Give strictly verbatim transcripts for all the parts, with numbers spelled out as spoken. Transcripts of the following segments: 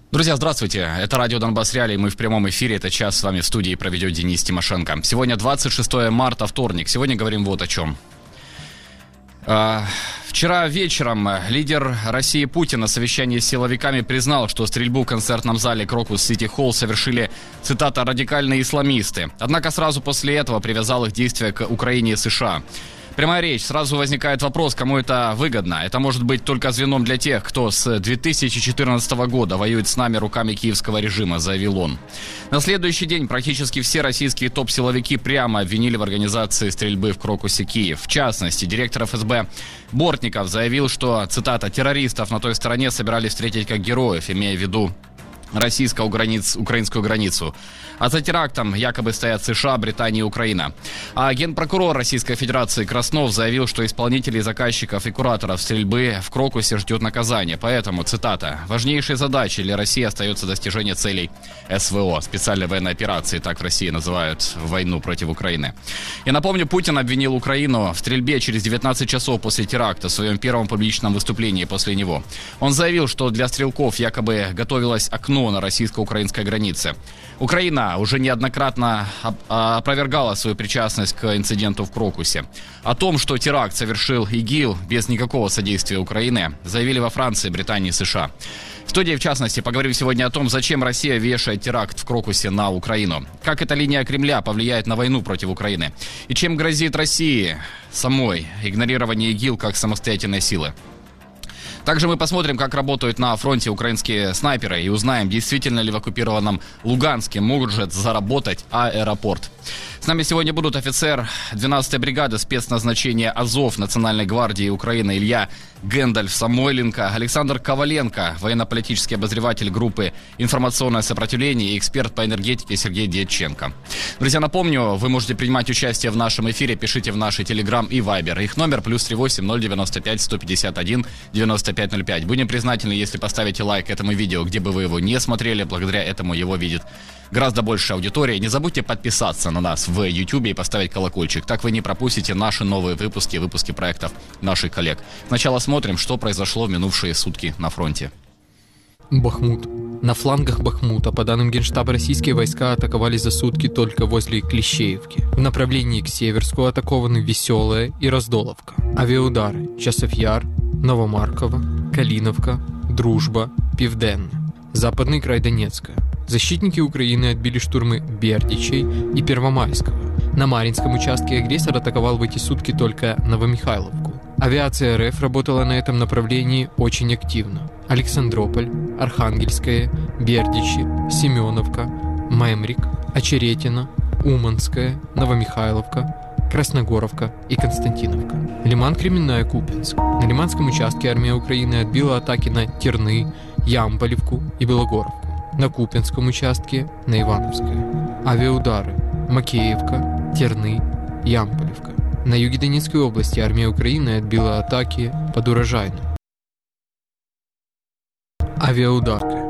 Друзья, здравствуйте. Это радио Донбасс Реалии. Мы в прямом эфире. Это час с вами в студии проведет Денис Тимошенко. Сегодня двадцать шестое марта, вторник. Сегодня говорим вот о чем. А, вчера вечером лидер России Путин на совещании с силовиками признал, что стрельбу в концертном зале Крокус Сити Холл совершили, цитата, радикальные исламисты. Однако сразу после этого привязал их действия к Украине и США. Прямая речь. Сразу возникает вопрос, кому это выгодно. Это может быть только звеном для тех, кто с две тысячи четырнадцатого года воюет с нами руками киевского режима, заявил он. На следующий день практически все российские топ-силовики прямо обвинили в организации стрельбы в Крокусе Киев. В частности, директор эф эс бэ Бортников заявил, что, цитата, террористов на той стороне собирались встретить как героев, имея в виду российско-украинскую границу. А за терактом якобы стоят США, Британия и Украина. А генпрокурор Российской Федерации Краснов заявил, что исполнителей, заказчиков и кураторов стрельбы в Крокусе ждет наказание. Поэтому, цитата, важнейшей задачей для России остается достижение целей эс вэ о, специальной военной операции, так в России называют войну против Украины. Я напомню, Путин обвинил Украину в стрельбе через девятнадцать часов после теракта в своем первом публичном выступлении после него. Он заявил, что для стрелков якобы готовилось окно на российско-украинской границе. Украина уже неоднократно опровергала свою причастность к инциденту в Крокусе. О том, что теракт совершил ИГИЛ без никакого содействия Украины, заявили во Франции, Британии и США. В студии, в частности, поговорим сегодня о том, зачем Россия вешает теракт в Крокусе на Украину, как эта линия Кремля повлияет на войну против Украины и чем грозит России самой игнорирование ИГИЛ как самостоятельной силы. Также мы посмотрим, как работают на фронте украинские снайперы и узнаем, действительно ли в оккупированном Луганске может заработать аэропорт. С нами сегодня будут офицер двенадцатой бригады спецназначения Азов Национальной гвардии Украины Илья Гэндальф-Самойленко, Александр Коваленко, военно-политический обозреватель группы «Информационное сопротивление» и эксперт по энергетике Сергей Дьяченко. Друзья, напомню, вы можете принимать участие в нашем эфире, пишите в наши Телеграм и Вайбер. Их номер плюс три восемь ноль девяносто пять сто пятьдесят один девяносто пять ноль пять. Будем признательны, если поставите лайк этому видео, где бы вы его не смотрели. Благодаря этому его видит гораздо больше аудитории. Не забудьте подписаться на нас в YouTube и поставить колокольчик. Так вы не пропустите наши новые выпуски, выпуски проектов наших коллег. Сначала смотрим, что произошло в минувшие сутки на фронте. Бахмут. На флангах Бахмута, по данным Генштаба, российские войска атаковали за сутки только возле Клещеевки. В направлении к Северску атакованы Веселая и Раздоловка. Авиаудары Часов Яр, Новомарково, Калиновка, Дружба, Південне. Западный край Донецка. Защитники Украины отбили штурмы Бердичей и Первомайского. На Маринском участке агрессор атаковал в эти сутки только Новомихайловку. Авиация эр эф работала на этом направлении очень активно. Александрополь, Архангельская, Бердичи, Семеновка, Мемрик, Очеретино, Уманская, Новомихайловка, Красногоровка и Константиновка. Лиман, Кременная, Купинск. На Лиманском участке армия Украины отбила атаки на Терны, Ямполевку и Белогоровку. На Купинском участке на Ивановское. Авиаудары Макеевка, Терны, Ямполевка. На юге Донецкой области армия Украины отбила атаки под Урожайным. Авиаударка.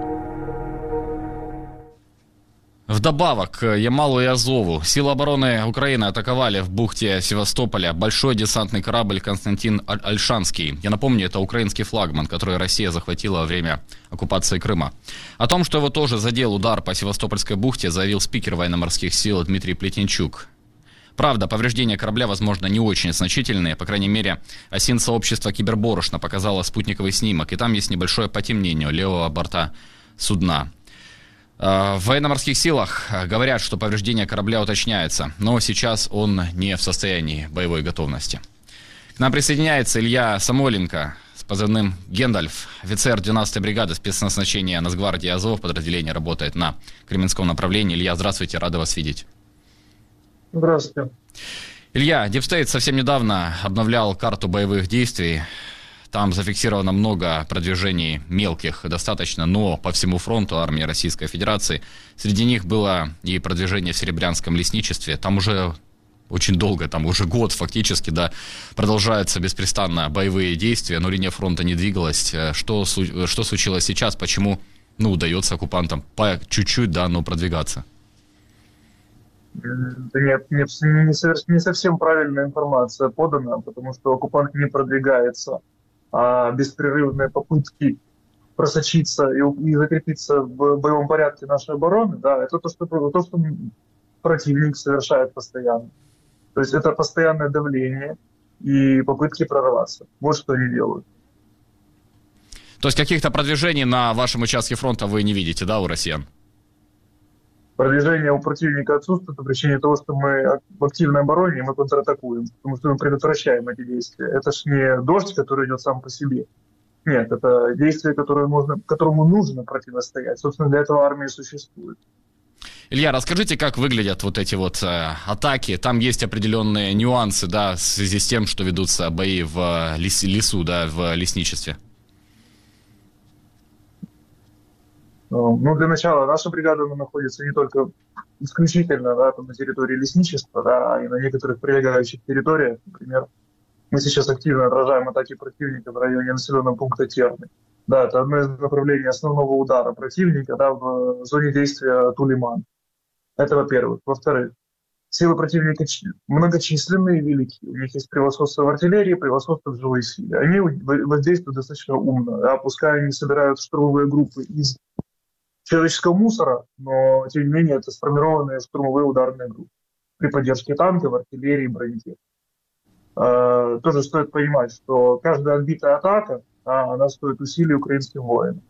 Вдобавок к Ямалу и Азову силы обороны Украины атаковали в бухте Севастополя большой десантный корабль «Константин Ольшанский». Я напомню, это украинский флагман, который Россия захватила во время оккупации Крыма. О том, что его тоже задел удар по Севастопольской бухте, заявил спикер военно-морских сил Дмитрий Плетенчук. Правда, повреждения корабля, возможно, не очень значительные. По крайней мере, ОСИН-сообщество «Киберборошно» показало спутниковый снимок, и там есть небольшое потемнение у левого борта судна. В военно-морских силах говорят, что повреждения корабля уточняются, но сейчас он не в состоянии боевой готовности. К нам присоединяется Илья Самойленко с позывным «Гэндальф», офицер двенадцатой бригады спецназначения Нацгвардии Азов. Подразделение работает на Кременском направлении. Илья, здравствуйте, рада вас видеть. Здравствуйте. Илья, Дипстейт совсем недавно обновлял карту боевых действий. Там зафиксировано много продвижений мелких достаточно, но по всему фронту армии Российской Федерации. Среди них было и продвижение в Серебрянском лесничестве. Там уже очень долго, там уже год фактически, да, продолжаются беспрестанно боевые действия, но линия фронта не двигалась. Что, что случилось сейчас? Почему, ну, удается оккупантам по чуть-чуть, да, но продвигаться? Да нет, не, не, не совсем правильная информация подана, потому что оккупант не продвигается, а беспрерывные попытки просочиться и, и закрепиться в боевом порядке нашей обороны, да, это то, что, то, что противник совершает постоянно. То есть это постоянное давление и попытки прорваться. Вот что они делают. То есть каких-то продвижений на вашем участке фронта вы не видите, да, у россиян? Продвижение у противника отсутствует по причине того, что мы в активной обороне, и мы контратакуем, потому что мы предотвращаем эти действия. Это ж не дождь, который идет сам по себе. Нет, это действие, которое можно, которому нужно противостоять. Собственно, для этого армия существует. Илья, расскажите, как выглядят вот эти вот э, атаки. Там есть определенные нюансы, да, в связи с тем, что ведутся бои в лес, лесу, да, в лесничестве. Ну, для начала, наша бригада находится не только исключительно, да, там, на территории лесничества, да, а и на некоторых прилегающих территориях. Например, мы сейчас активно отражаем атаки противника в районе населенного пункта Терны. Да, это одно из направлений основного удара противника, да, в зоне действия Тулиман. Это во-первых. Во-вторых, силы противника многочисленные и велики. У них есть превосходство в артиллерии, превосходство в живой силе. Они воздействуют достаточно умно. Да, пускай они собирают штурмовые группы из человеческого мусора, но, тем не менее, это сформированные штурмовые ударные группы при поддержке танков, артиллерии, бронетехники. Э, тоже стоит понимать, что каждая отбитая атака, а, она стоит усилий украинским воинам.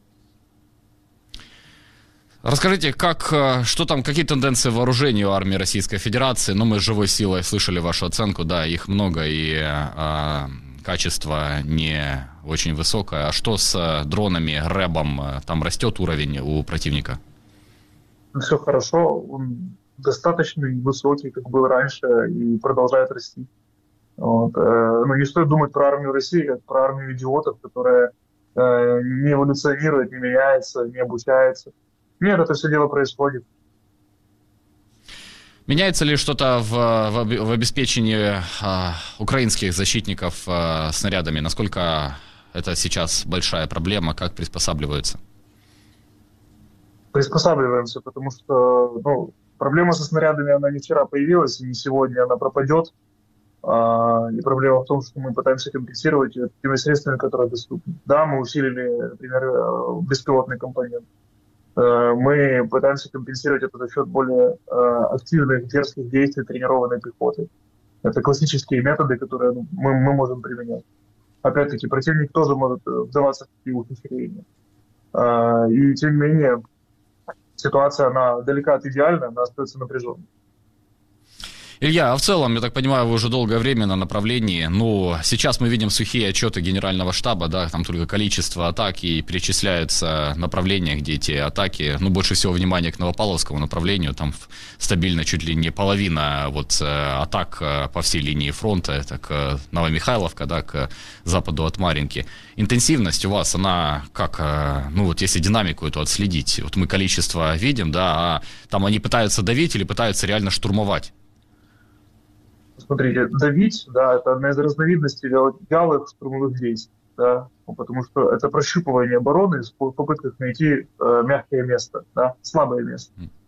Расскажите, как, что там, какие тенденции вооружения у армии Российской Федерации? Ну, мы с живой силой слышали вашу оценку, да, их много, и а, качество не очень высокое. А что с дронами, рэбом? Там растет уровень у противника? Все хорошо, он достаточно высокий, как был раньше, и продолжает расти. Вот. Но не стоит думать про армию России, как про армию идиотов, которая не эволюционирует, не меняется, не обучается. Нет, это все дело происходит. Меняется ли что-то в, в, в обеспечении а, украинских защитников а, снарядами? Насколько это сейчас большая проблема? Как приспосабливаются? Приспосабливаемся, потому что ну, проблема со снарядами, она не вчера появилась, и не сегодня она пропадет. А, и проблема в том, что мы пытаемся компенсировать теми средствами, которые доступны. Да, мы усилили, например, беспилотный компонент. Мы пытаемся компенсировать это за счет более э, активных, дерзких действий тренированной пехоты. Это классические методы, которые ну, мы, мы можем применять. Опять-таки, противник тоже может вдаваться в такие ухищрения. Э, и тем не менее, ситуация, она далека от идеальной, она остается напряженной. Илья, а в целом, я так понимаю, вы уже долгое время на направлении. Ну, сейчас мы видим сухие отчеты Генерального штаба, да, там только количество атак и перечисляются направления, где эти атаки, ну, больше всего внимания к Новопавловскому направлению, там стабильно чуть ли не половина вот атак по всей линии фронта, это к Новомихайловка, да, к западу от Марьинки. Интенсивность у вас, она как, ну, вот если динамику эту отследить, вот мы количество видим, да, а там они пытаются давить или пытаются реально штурмовать? Смотрите, давить, да, это одна из разновидностей вялых штурмовых действий, да, потому что это прощупывание обороны в попытках найти э, мягкое место, да, слабое место.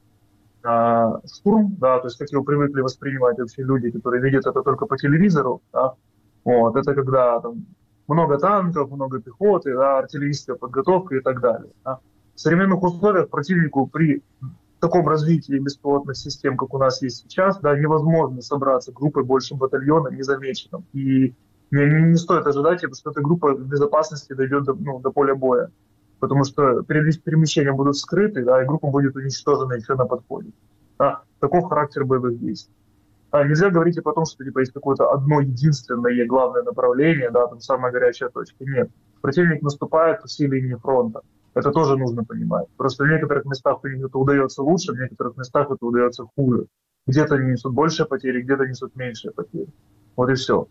А, штурм, да, то есть как его привыкли воспринимать вообще люди, которые видят это только по телевизору, да, вот, это когда там много танков, много пехоты, да, артиллерийская подготовка и так далее. Да. В современных условиях противнику при в таком развитии беспилотных систем, как у нас есть сейчас, да, невозможно собраться группой больше батальона незамеченным. И не, не, не стоит ожидать, что эта группа в безопасности дойдет до, ну, до поля боя. Потому что перемещения будут скрыты, да, и группа будет уничтожена еще на подходе. Да. Таков характер боевых действий. А нельзя говорить и о том, что типа, есть какое-то одно единственное главное направление, да, там самая горячая точка. Нет. Противник наступает по всей линии фронта. Это тоже нужно понимать. Просто в некоторых местах это удается лучше, в некоторых местах это удается хуже. Где-то они несут больше потери, где-то несут меньшие потери. Вот и все.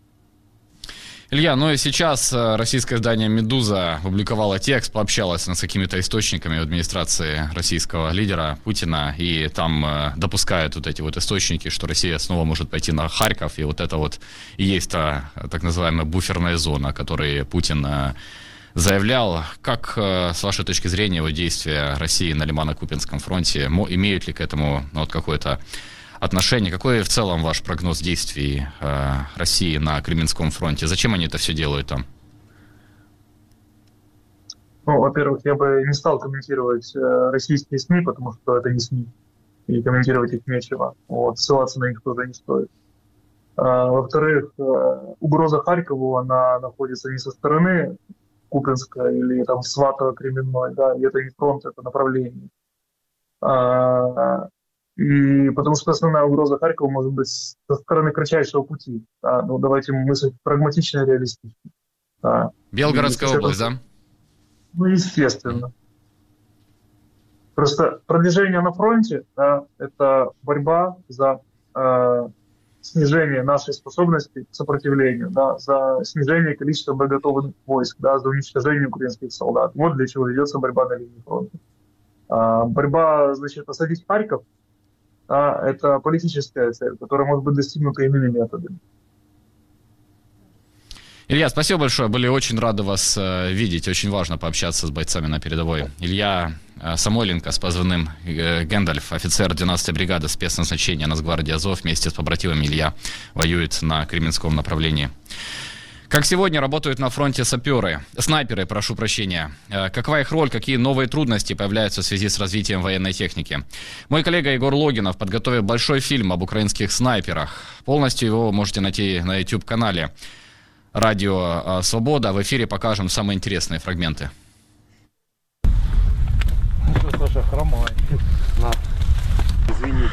Илья, ну и сейчас российское издание «Медуза» опубликовало текст, пообщалась с какими-то источниками в администрации российского лидера Путина, и там э, допускают вот эти вот источники, что Россия снова может пойти на Харьков, и вот это вот и есть та так называемая буферная зона, о которой Путин э, заявлял. Как, э, с вашей точки зрения, вот действия России на Лимано-Купинском фронте, имеют ли к этому ну, вот какое-то отношение? Какой в целом ваш прогноз действий э, России на Кременском фронте? Зачем они это все делают там? Ну, во-первых, я бы не стал комментировать э, российские СМИ, потому что это не СМИ, и комментировать их нечего. Вот, ссылаться на них тоже не стоит. А, во-вторых, э, угроза Харькову, она находится не со стороны Купинска или там Сватово-Кременной, да, и это не фронт, это направление. А, и потому что основная угроза Харькова может быть со стороны кратчайшего пути. Да, ну, давайте мыслить прагматично и реалистично. Да. Белгородская и, область, да? Ну, естественно. Просто продвижение на фронте, да, это борьба за э, снижение нашей способности к сопротивлению, да, за снижение количества боеготовых войск, да, за уничтожение украинских солдат. Вот для чего ведется борьба на линии фронта. А, борьба, значит, осадить Харьков, да, это политическая цель, которая может быть достигнута иными методами. Илья, спасибо большое. Были очень рады вас э, видеть. Очень важно пообщаться с бойцами на передовой. Илья э, Самойленко с позывным э, Гэндальф, офицер двенадцатой бригады спецназначения Нацгвардии Азов. Вместе с побратимами Илья воюет на Кременском направлении. Как сегодня работают на фронте саперы, снайперы, прошу прощения. Э, какова их роль, какие новые трудности появляются в связи с развитием военной техники? Мой коллега Егор Логинов подготовил большой фильм об украинских снайперах. Полностью его можете найти на YouTube-канале Радио Свобода. В эфире покажем самые интересные фрагменты. Что, Саша, хромай. На, извини.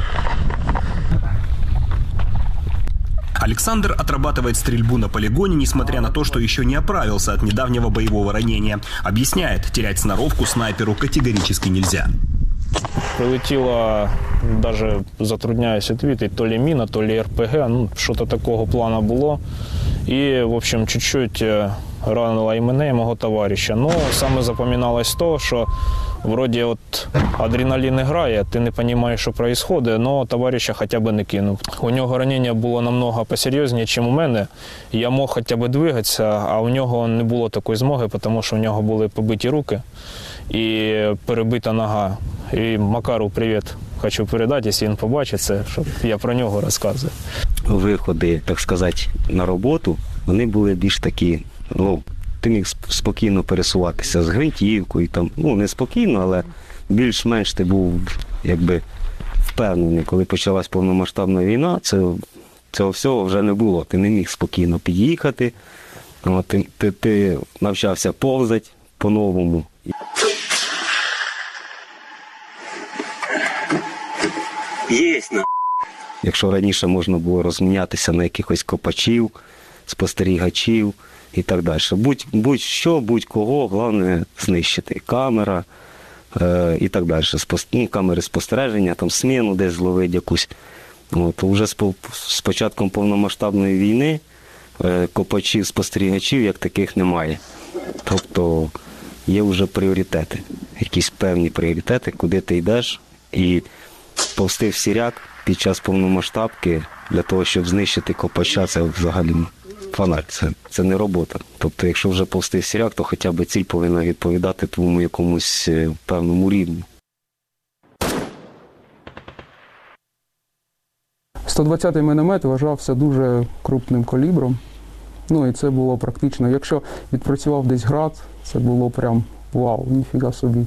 Александр отрабатывает стрельбу на полигоне, несмотря на то, что еще не оправился от недавнего боевого ранения. Объясняет, терять сноровку снайперу категорически нельзя. Прилетіло, даже затрудняюсь відповісти, то ли міна, то ли РПГ, ну, що-то такого плану було. І, в общем, чуть-чуть ранило і мене, і мого товариша. Ну, саме запам'яталось то, що вроді от адреналін грає, ти не розумієш, що відбувається, але товариша хоча б не кинув. У нього ранення було намного посерйозніше, ніж у мене. Я мог хоча б двигатися, а у нього не було такої змоги, тому що у нього були побиті руки і перебита нога. І Макару привіт хочу передати, якщо він побачить це, щоб я про нього розказую. Виходи, так сказати, на роботу, вони були більш такі, ну, ти міг спокійно пересуватися з гвинтівкою, там, ну, не спокійно, але більш-менш ти був, якби, впевнений. Коли почалась повномасштабна війна, це, цього всього вже не було. Ти не міг спокійно під'їхати, ти, ти, ти навчався повзати по-новому. Єсть, на. Якщо раніше можна було розмінятися на якихось копачів, спостерігачів і так далі. Будь, будь-що, будь-кого, головне знищити. Камера е, і так далі. Спос, ну, камери спостереження, там сміну десь зловити якусь. От, вже з, з початком повномасштабної війни е, копачів, спостерігачів як таких немає. Тобто є вже пріоритети, якісь певні пріоритети, куди ти йдеш. І повсти в сіряк під час повномасштабки для того, щоб знищити копача, це взагалі фонарь, це, це не робота. Тобто, якщо вже повсти в сіряк, то хоча б ціль повинна відповідати твоєму якомусь певному рівню. сто двадцятий міномет вважався дуже крупним калібром. Ну і це було практично, якщо відпрацював десь град, це було прям вау, ніфіга собі.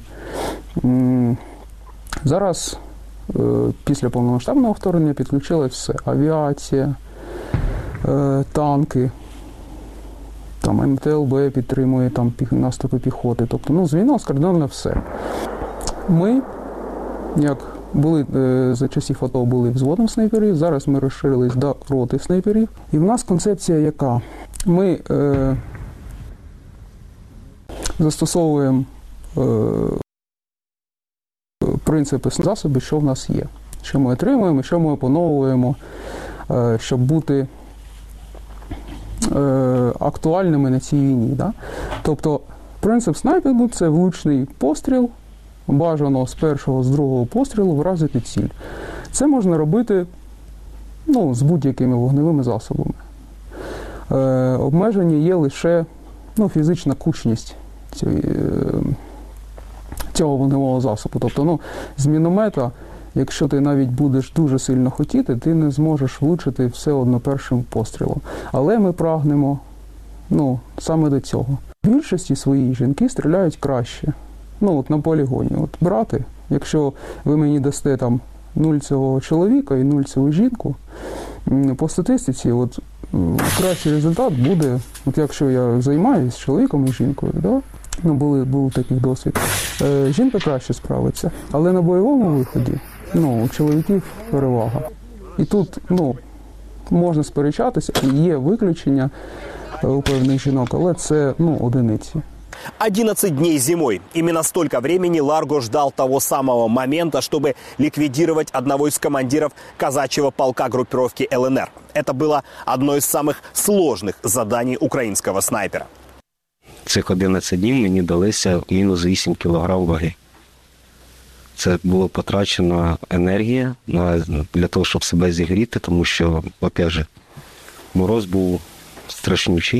Зараз після повномасштабного вторгнення підключилось все. Авіація, танки, там ем те ел бе підтримує там наступи піхоти. Тобто, ну, з війною скардинально все. Ми, як були за часів АТО, були взводом снайперів, зараз ми розширились до роти снайперів. І в нас концепція яка? Ми е, застосовуємо е, принципи засоби, що в нас є, що ми отримуємо, що ми опановуємо, щоб бути актуальними на цій війні. Да? Тобто принцип снайпінгу – це влучний постріл, бажано з першого, з другого пострілу вразити ціль. Це можна робити, ну, з будь-якими вогневими засобами. Е, обмеження є лише, ну, фізична кучність цієї, цього вогневого засобу. Тобто, ну, з міномета, якщо ти навіть будеш дуже сильно хотіти, ти не зможеш влучити все одно першим пострілом. Але ми прагнемо, ну, саме до цього. в більшості своїй жінки стріляють краще. Ну, от на полігоні. От брати, якщо ви мені дасте там нуль цього чоловіка і нуль цього жінку, по статистиці, от кращий результат буде, от якщо я займаюся чоловіком і жінкою, да? Ну, були, був такий досвід, е, жінка краще справиться, але на бойовому виході, ну, у чоловіків перевага. І тут, ну, можна сперечатися, є виключення у певних жінок, але це, ну, одиниці. одиннадцать дней зимой. Именно столько времени Ларго ждал того самого момента, чтобы ликвидировать одного из командиров казачьего полка группировки эл эн эр. Это было одно из самых сложных заданий украинского снайпера. Цих одинадцять днів мені далися мінус вісім кілограм ваги. Це було потрачена енергія для того, щоб себе зігріти, тому що, опять же, мороз був страшнючий.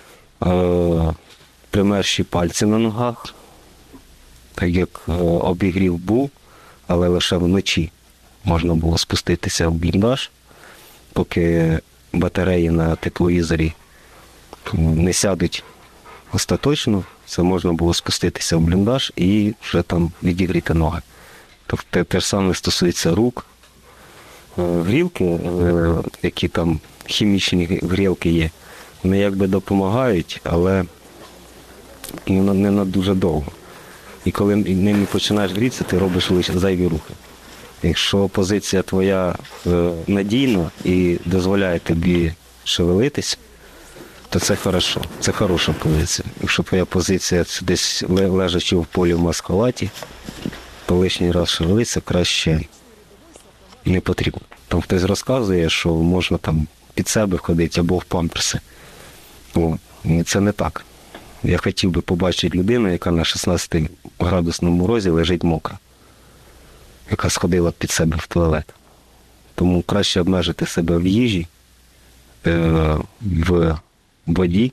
Примерші пальці на ногах, так як обігрів був, але лише вночі можна було спуститися в бліндаж, поки батареї на тепловізорі не сядуть остаточно, це можна було спуститися в бліндаж і вже там відігріти ноги. Тобто те ж саме стосується рук. Грілки, які там хімічні грілки є, вони якби допомагають, але не на дуже довго. І коли ними починаєш грітися, ти робиш лише зайві рухи. Якщо позиція твоя е, надійна і дозволяє тобі шевелитись, то це хорошо, це хороша позиція. Якщо твоя позиція десь лежачи в полі в маскалаті, то лишній раз шевелитися краще не потрібно. Там хтось розказує, що можна там під себе входити або в памперси. О, це не так. Я хотів би побачити людину, яка на шістнадцятиградусному морозі лежить мокра, яка сходила під себе в туалет. Тому краще обмежити себе в їжі, в воді.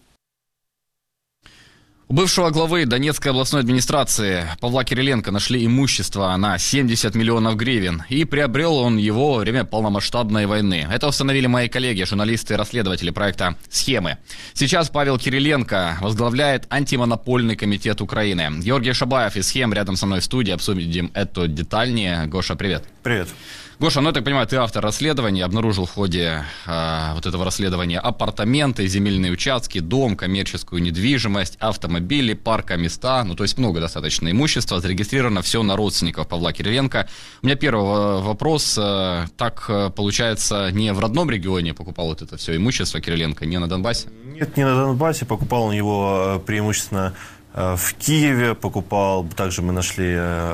У бывшего главы Донецкой областной администрации Павла Кириленко нашли имущество на семьдесят миллионов гривен, и приобрел он его во время полномасштабной войны. Это установили мои коллеги, журналисты и расследователи проекта «Схемы». Сейчас Павел Кириленко возглавляет антимонопольный комитет Украины. Георгий Шабаев из «Схем» рядом со мной в студии. Обсудим это детальнее. Гоша, привет. Привет. Гоша, ну, я так понимаю, ты автор расследования, обнаружил в ходе э, вот этого расследования апартаменты, земельные участки, дом, коммерческую недвижимость, автомобили, парка, места, ну, то есть много достаточно имущества, зарегистрировано все на родственников Павла Кириленко. У меня первый вопрос, э, так, получается, не в родном регионе покупал вот это все имущество Кириленко, не на Донбассе? Нет, не на Донбассе, покупал он его преимущественно в Киеве, покупал, также мы нашли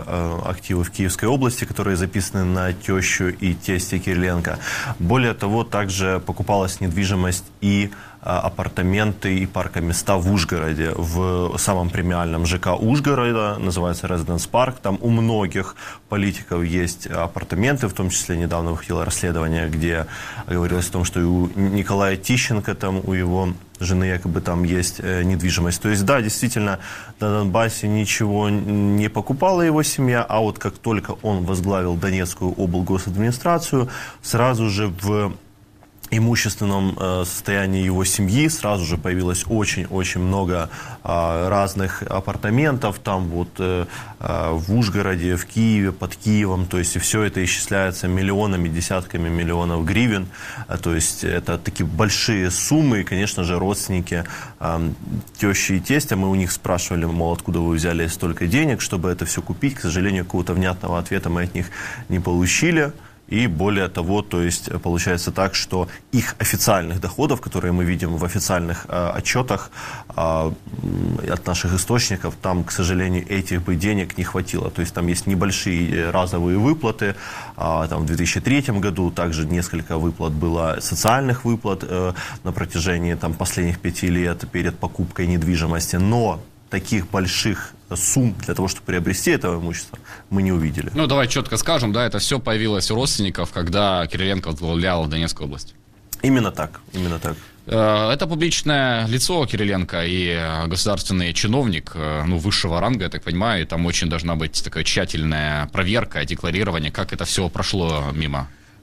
активы в Киевской области, которые записаны на тещу и тестя Кириленко. Более того, также покупалась недвижимость и апартаменты и паркоместа в Ужгороде, в самом премиальном ЖК Ужгорода, называется Residence Park. Там у многих политиков есть апартаменты, в том числе недавно выходило расследование, где говорилось о том, что и у Николая Тищенко, там у его жены якобы там есть недвижимость. То есть, да, действительно, на Донбассе ничего не покупала его семья, а вот как только он возглавил Донецкую облгосадминистрацию, сразу же в имущественном э, состоянии его семьи сразу же появилось очень-очень много э, разных апартаментов, там вот э, э, в Ужгороде, в Киеве, под Киевом, то есть и все это исчисляется миллионами, десятками миллионов гривен, э, то есть это такие большие суммы, и, конечно же, родственники э, тещи и тестя, мы у них спрашивали, мол, откуда вы взяли столько денег, чтобы это все купить, к сожалению, какого-то внятного ответа мы от них не получили. И более того, то есть получается так, что их официальных доходов, которые мы видим в официальных э, отчетах э, от наших источников, там, к сожалению, этих бы денег не хватило. То есть там есть небольшие разовые выплаты. Э, там, в две тысячи третьем году также несколько выплат было, социальных выплат э, на протяжении там, последних пяти лет перед покупкой недвижимости. Но таких больших сумм для того, чтобы приобрести это имущество, мы не увидели. Ну, давай четко скажем, да, это все появилось у родственников, когда Кириленко возглавлял Донецкую область. Именно так, именно так. Это публичное лицо Кириленко и государственный чиновник, ну, высшего ранга, я так понимаю, и там очень должна быть такая тщательная проверка, декларирование, как это все прошло мимо.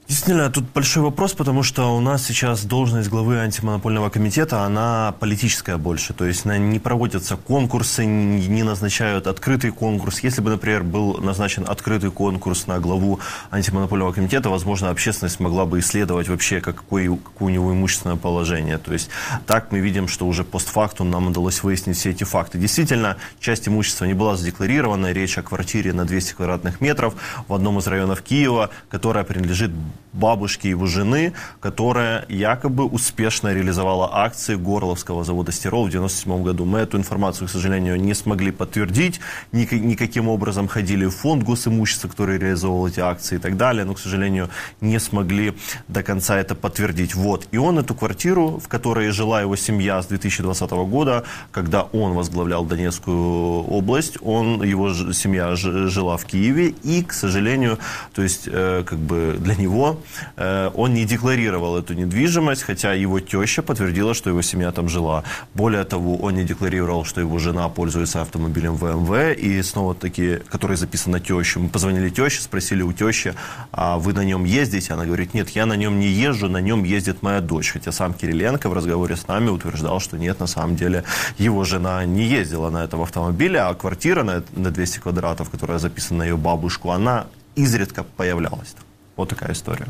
Действительно, тут большой вопрос, потому что у нас сейчас должность главы антимонопольного комитета, она политическая больше. То есть не проводятся конкурсы, не назначают открытый конкурс. Если бы, например, был назначен открытый конкурс на главу антимонопольного комитета, возможно, общественность могла бы исследовать вообще, какое, какое у него имущественное положение. То есть так мы видим, что уже постфактум нам удалось выяснить все эти факты. Действительно, часть имущества не была задекларирована. Речь о квартире на двести квадратных метров в одном из районов Киева, которая принадлежит бабушке его жены, которая якобы успешно реализовала акции Горловского завода «Стирол» в девяносто седьмом году. Мы эту информацию, к сожалению, не смогли подтвердить, никаким образом ходили в фонд госимущества, который реализовывал эти акции и так далее, но, к сожалению, не смогли до конца это подтвердить. Вот. И он эту квартиру, в которой жила его семья с две тысячи двадцатого года, когда он возглавлял Донецкую область, он, его семья жила в Киеве, и, к сожалению, то есть, э, как бы для него он не декларировал эту недвижимость, хотя его теща подтвердила, что его семья там жила. Более того, он не декларировал, что его жена пользуется автомобилем вэ эм вэ, и снова-таки, который записан на тещу. Мы позвонили теще, спросили у тещи, а вы на нем ездите? Она говорит, нет, я на нем не езжу, на нем ездит моя дочь. Хотя сам Кириленко в разговоре с нами утверждал, что нет, на самом деле его жена не ездила на этом автомобиле, а квартира на, на двести квадратов, которая записана на ее бабушку, она изредка появлялась. Вот такая история.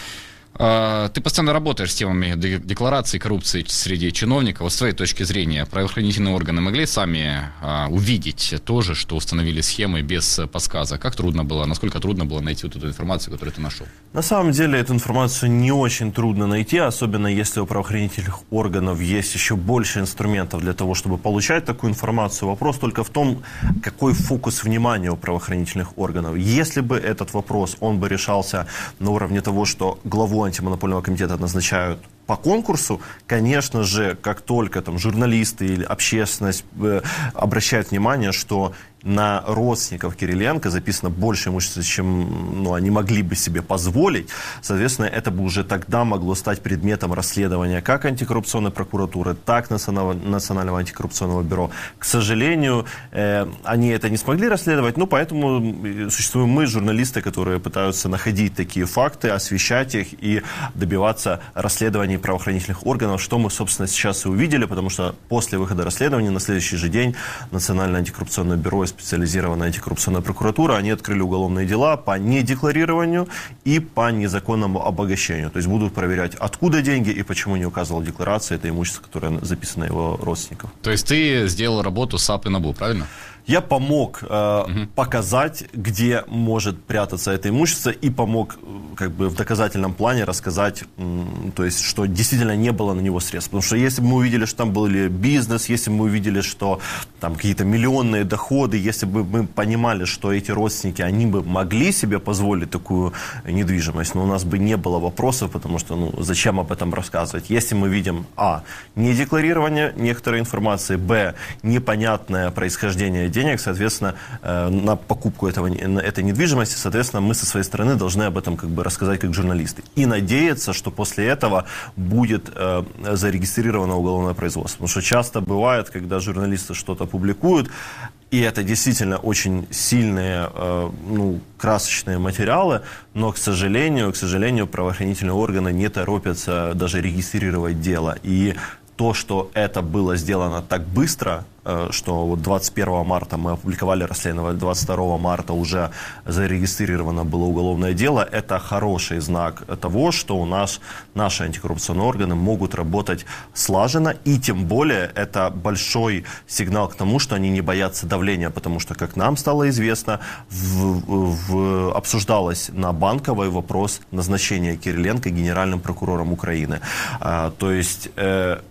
Ты постоянно работаешь с темами декларации коррупции среди чиновников. Вот с твоей точки зрения, правоохранительные органы могли сами а, увидеть то же, что установили схемы без подсказа? Как трудно было, насколько трудно было найти вот эту информацию, которую ты нашел? На самом деле эту информацию не очень трудно найти, особенно если у правоохранительных органов есть еще больше инструментов для того, чтобы получать такую информацию. Вопрос только в том, какой фокус внимания у правоохранительных органов. Если бы этот вопрос, он бы решался на уровне того, что главу антимонопольного комитета назначают по конкурсу, конечно же, как только там журналисты или общественность э, обращают внимание, что на родственников Кириленко записано больше имущества, чем ну, они могли бы себе позволить, соответственно, это бы уже тогда могло стать предметом расследования как антикоррупционной прокуратуры, так Национального, Национального антикоррупционного бюро. К сожалению, э, они это не смогли расследовать, ну, поэтому существуем мы, журналисты, которые пытаются находить такие факты, освещать их и добиваться расследований правоохранительных органов, что мы, собственно, сейчас и увидели, потому что после выхода расследования на следующий же день Национальное антикоррупционное бюро и специализированная антикоррупционная прокуратура, они открыли уголовные дела по недекларированию и по незаконному обогащению. То есть будут проверять, откуда деньги и почему не указывал в декларации это имущество, которое записано его родственников. То есть ты сделал работу САП и НАБУ, правильно? Я помог э, угу. показать, где может прятаться это имущество, и помог как бы в доказательном плане рассказать, м, то есть, что действительно не было на него средств. Потому что если бы мы увидели, что там был бизнес, если бы мы увидели, что там какие-то миллионные доходы, если бы мы понимали, что эти родственники, они бы могли себе позволить такую недвижимость, но у нас бы не было вопросов, потому что, ну, зачем об этом рассказывать? Если мы видим, а, недекларирование некоторой информации, б, непонятное происхождение денег, соответственно, на покупку этого, этой недвижимости, соответственно, мы со своей стороны должны об этом как бы рассказать как журналисты. И надеяться, что после этого будет э, зарегистрировано уголовное производство. Потому что часто бывает, когда журналисты что-то публикуют, и это действительно очень сильные, э, ну, красочные материалы, но, к сожалению, к сожалению, правоохранительные органы не торопятся даже регистрировать дело. И то, что это было сделано так быстро, что вот двадцать первого марта мы опубликовали расследование, двадцать второго марта уже зарегистрировано было уголовное дело, это хороший знак того, что у нас наши антикоррупционные органы могут работать слаженно, и тем более это большой сигнал к тому, что они не боятся давления, потому что, как нам стало известно, в, в, обсуждалось на Банковой вопрос назначения Кириленко генеральным прокурором Украины. А, то есть э,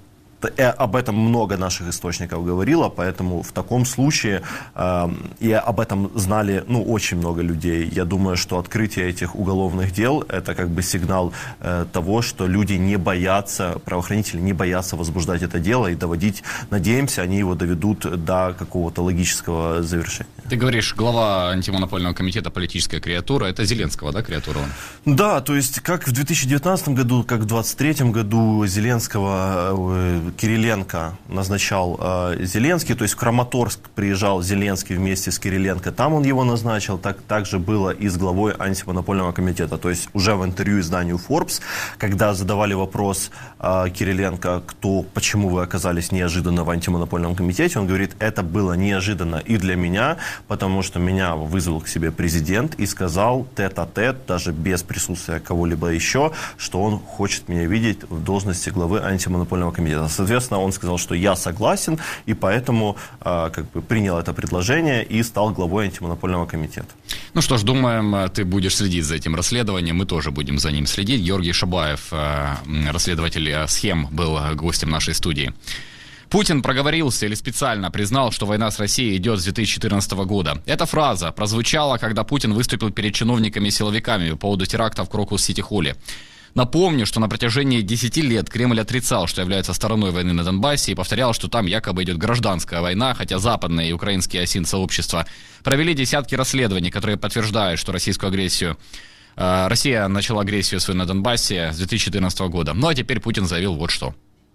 об этом много наших источников говорило, поэтому в таком случае, э, и об этом знали, ну, очень много людей. Я думаю, что открытие этих уголовных дел – это как бы сигнал э, того, что люди не боятся, правоохранители не боятся возбуждать это дело и доводить, надеемся, они его доведут до какого-то логического завершения. Ты говоришь, глава антимонопольного комитета политическая креатура, это Зеленского, да, креатура он? Да, то есть как в две тысячи девятнадцатом году, как в две тысячи двадцать третьем году Зеленского Кириленко назначал э, Зеленский, то есть в Краматорск приезжал Зеленский вместе с Кириленко, там он его назначил, так также было и с главой антимонопольного комитета. То есть уже в интервью изданию Forbes, когда задавали вопрос э, Кириленко, кто, почему вы оказались неожиданно в антимонопольном комитете, он говорит, это было неожиданно и для меня, потому что меня вызвал к себе президент и сказал тет-а-тет, даже без присутствия кого-либо еще, что он хочет меня видеть в должности главы антимонопольного комитета. Соответственно, он сказал, что я согласен, и поэтому э, как бы принял это предложение и стал главой антимонопольного комитета. Ну что ж, думаем, ты будешь следить за этим расследованием, мы тоже будем за ним следить. Георгий Шабаев, э, расследователь схем, был гостем нашей студии. Путин проговорился или специально признал, что война с Россией идет с две тысячи четырнадцатого года. Эта фраза прозвучала, когда Путин выступил перед чиновниками-силовиками по поводу теракта в Крокус-Сити-Холле. Напомню, что на протяжении десяти лет Кремль отрицал, что является стороной войны на Донбассе, и повторял, что там якобы идет гражданская война, хотя западные и украинские ОСИН-сообщества провели десятки расследований, которые подтверждают, что российскую агрессию, э, Россия начала агрессию свою на Донбассе с две тысячи четырнадцатого года. Ну а теперь Путин заявил вот что.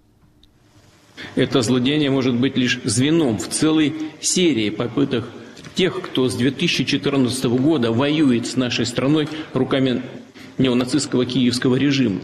Это злодеяние может быть лишь звеном в целой серии попыток тех, кто с две тысячи четырнадцатого года воюет с нашей страной руками неонацистского киевского режима.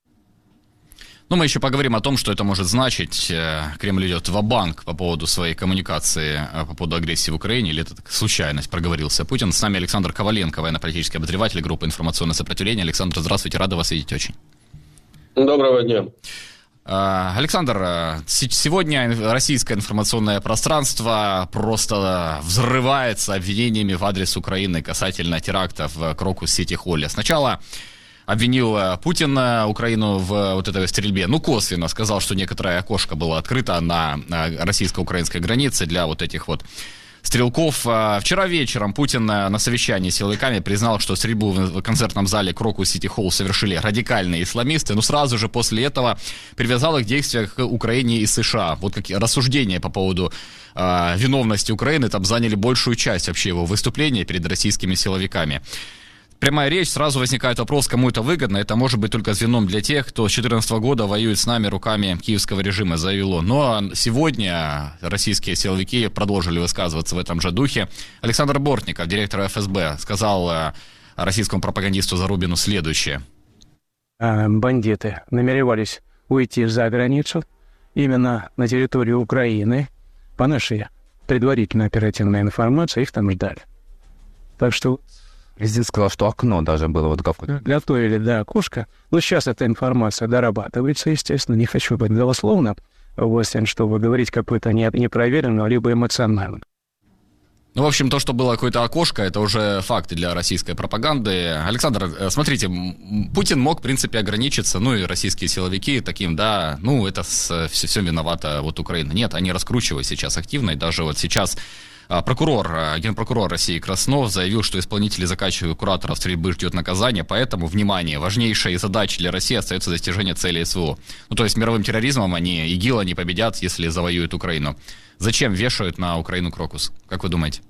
Ну, мы еще поговорим о том, что это может значить. Кремль идет ва-банк по поводу своей коммуникации, по поводу агрессии в Украине, или это случайность, проговорился Путин. С нами Александр Коваленко, военно-политический обозреватель группы «Информационное сопротивление». Александр, здравствуйте, рада вас видеть очень. Доброго дня. Александр, сегодня российское информационное пространство просто взрывается обвинениями в адрес Украины касательно теракта в Крокус-Сити-Холле. Сначала обвинил Путин Украину в вот этой стрельбе, ну, косвенно сказал, что некоторое окошко было открыто на российско-украинской границе для вот этих вот стрелков. Вчера вечером Путин на совещании с силовиками признал, что стрельбу в концертном зале Крокус-Сити-Холл совершили радикальные исламисты, но сразу же после этого привязал их действия к Украине и США. Вот какие рассуждения по поводу э, виновности Украины там заняли большую часть вообще его выступления перед российскими силовиками. Прямая речь, сразу возникает вопрос, кому это выгодно. Это может быть только звеном для тех, кто с две тысячи четырнадцатого года воюет с нами руками киевского режима, заявил он. Но сегодня российские силовики продолжили высказываться в этом же духе. Александр Бортников, директор эф эс бэ, сказал российскому пропагандисту Зарубину следующее. Бандиты намеревались уйти за границу, именно на территорию Украины. По нашей предварительной оперативной информации их там ждали. Так что... Президент сказал, что окно даже было вот какое-то. Готовили, да, окошко. Но сейчас эта информация дорабатывается, естественно. Не хочу быть голословным, чтобы говорить какую-то непроверенную, либо эмоциональную. Ну, в общем, то, что было какое-то окошко, это уже факты для российской пропаганды. Александр, смотрите, Путин мог, в принципе, ограничиться, ну, и российские силовики таким, да, ну, это все, все виновата вот Украина. Нет, они раскручивают сейчас активно, и даже вот сейчас... Прокурор, генпрокурор России Краснов заявил, что исполнители, заказчиков и кураторов стрельбы ждет наказание, поэтому, внимание, важнейшей задачей для России остается достижение цели эс вэ о. Ну, то есть мировым терроризмом они, ИГИЛ, они победят, если завоюют Украину. Зачем вешают на Украину Крокус? Как вы думаете?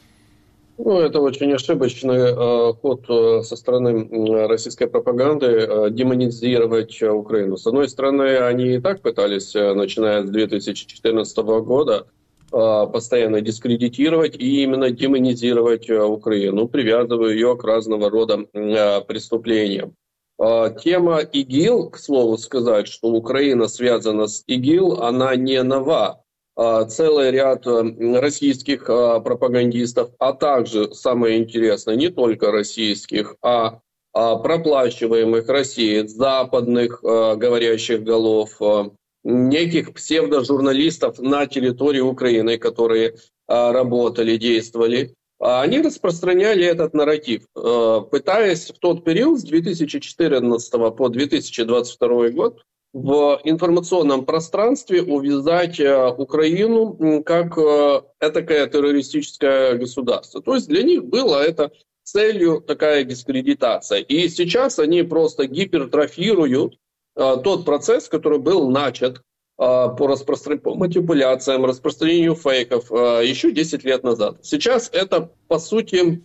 Ну, это очень ошибочный э, ход э, со стороны э, российской пропаганды э, демонизировать э, Украину. С одной стороны, они и так пытались, э, начиная с две тысячи четырнадцатого года, постоянно дискредитировать и именно демонизировать Украину, привязывая ее к разного рода преступлениям. Тема ИГИЛ, к слову сказать, что Украина связана с ИГИЛ, она не нова. Целый ряд российских пропагандистов, а также, самое интересное, не только российских, а проплачиваемых Россией западных говорящих голов, неких псевдожурналистов на территории Украины, которые а, работали, действовали, а они распространяли этот нарратив, а, пытаясь в тот период с две тысячи четырнадцатого по две тысячи двадцать второй год в информационном пространстве увязать а, Украину как а, этакое террористическое государство. То есть для них было это целью такая дискредитация. И сейчас они просто гипертрофируют тот процесс, который был начат по, распростран... по манипуляциям, распространению фейков еще десять лет назад. Сейчас это, по сути,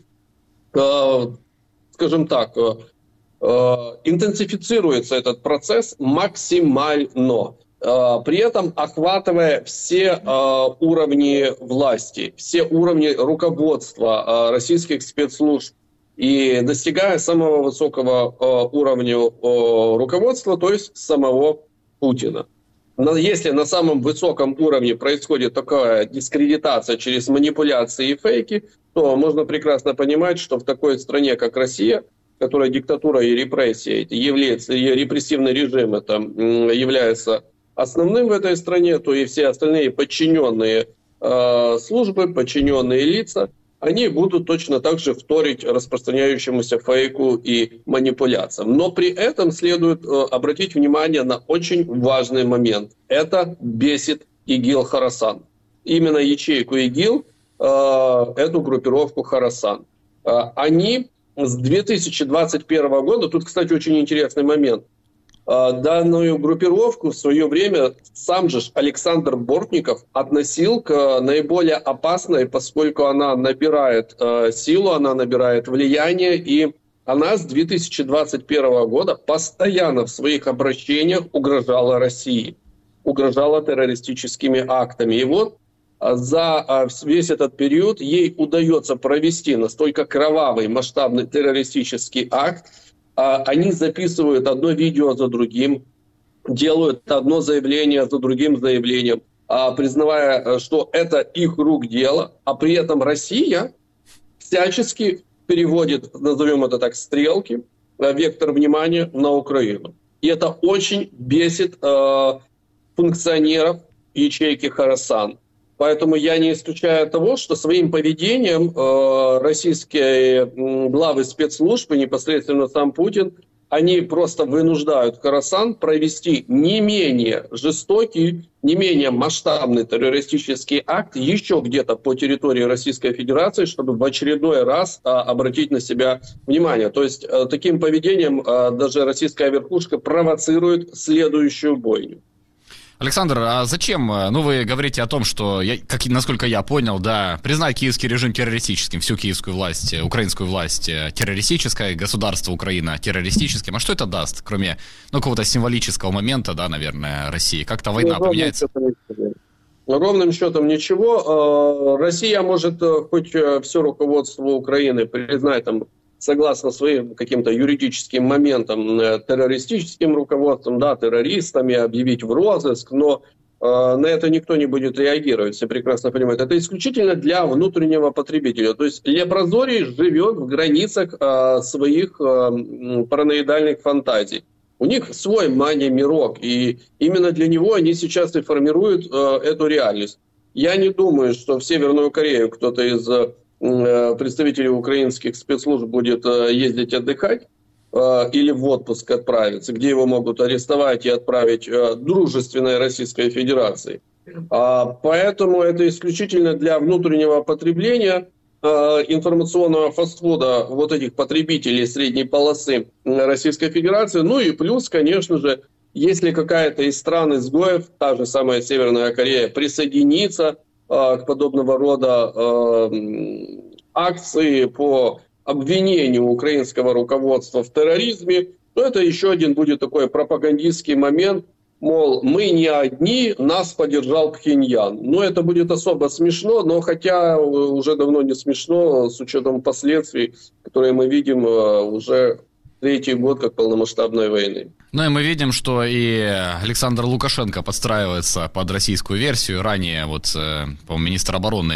скажем так, интенсифицируется этот процесс максимально. при этом охватывая все уровни власти, все уровни руководства российских спецслужб и достигая самого высокого уровня руководства, то есть самого Путина. Но если на самом высоком уровне происходит такая дискредитация через манипуляции и фейки, то можно прекрасно понимать, что в такой стране, как Россия, которая диктатура и репрессия является, и репрессивный режим это является основным в этой стране, то и все остальные подчиненные э, службы, подчиненные лица, они будут точно так же вторить распространяющемуся фейку и манипуляциям. Но при этом следует э, обратить внимание на очень важный момент. Это бесит ИГИЛ Хорасан. Именно ячейку ИГИЛ, э, эту группировку Хорасан. Э, они с две тысячи двадцать первого года, тут, кстати, очень интересный момент, данную группировку в свое время сам же Александр Бортников относил к наиболее опасной, поскольку она набирает э, силу, она набирает влияние, и она с две тысячи двадцать первого года постоянно в своих обращениях угрожала России, угрожала террористическими актами. И вот за весь этот период ей удается провести настолько кровавый, масштабный террористический акт. Они записывают одно видео за другим, делают одно заявление за другим заявлением, признавая, что это их рук дело, а при этом Россия всячески переводит, назовем это так, стрелки, вектор внимания на Украину. И это очень бесит э, функционеров ячейки Хорасан. Поэтому я не исключаю того, что своим поведением э, российские э, главы спецслужб и непосредственно сам Путин, они просто вынуждают Хорасан провести не менее жестокий, не менее масштабный террористический акт еще где-то по территории Российской Федерации, чтобы в очередной раз э, обратить на себя внимание. То есть э, таким поведением э, даже российская верхушка провоцирует следующую бойню. Александр, а зачем, ну вы говорите о том, что, я, как, насколько я понял, да, признать киевский режим террористическим, всю киевскую власть, украинскую власть террористической, государство Украина террористическим, а что это даст, кроме, ну, какого-то символического момента, да, наверное, России? Как-то война ну, поменяется? Ровным счетом ничего. Россия может хоть все руководство Украины признать там, согласно своим каким-то юридическим моментам, террористическим руководством, да, террористами, объявить в розыск, но э, на это никто не будет реагировать, все прекрасно понимают. Это исключительно для внутреннего потребителя. То есть Лепрозорий живет в границах э, своих э, параноидальных фантазий. У них свой мания-мирок, и именно для него они сейчас и формируют э, эту реальность. Я не думаю, что в Северную Корею кто-то из представителей украинских спецслужб будет ездить отдыхать или в отпуск отправиться, где его могут арестовать и отправить дружественной Российской Федерации. Поэтому это исключительно для внутреннего потребления информационного фастфуда вот этих потребителей средней полосы Российской Федерации. Ну и плюс, конечно же, если какая-то из стран изгоев, та же самая Северная Корея, присоединится к подобного рода э, акции по обвинению украинского руководства в терроризме, то это еще один будет такой пропагандистский момент, мол, мы не одни, нас поддержал Пхеньян. Ну, это будет особо смешно, но хотя уже давно не смешно, с учетом последствий, которые мы видим э, уже третий год как полномасштабной войны. Ну и мы видим, что и Александр Лукашенко подстраивается под российскую версию. Ранее, вот, по-моему, министр обороны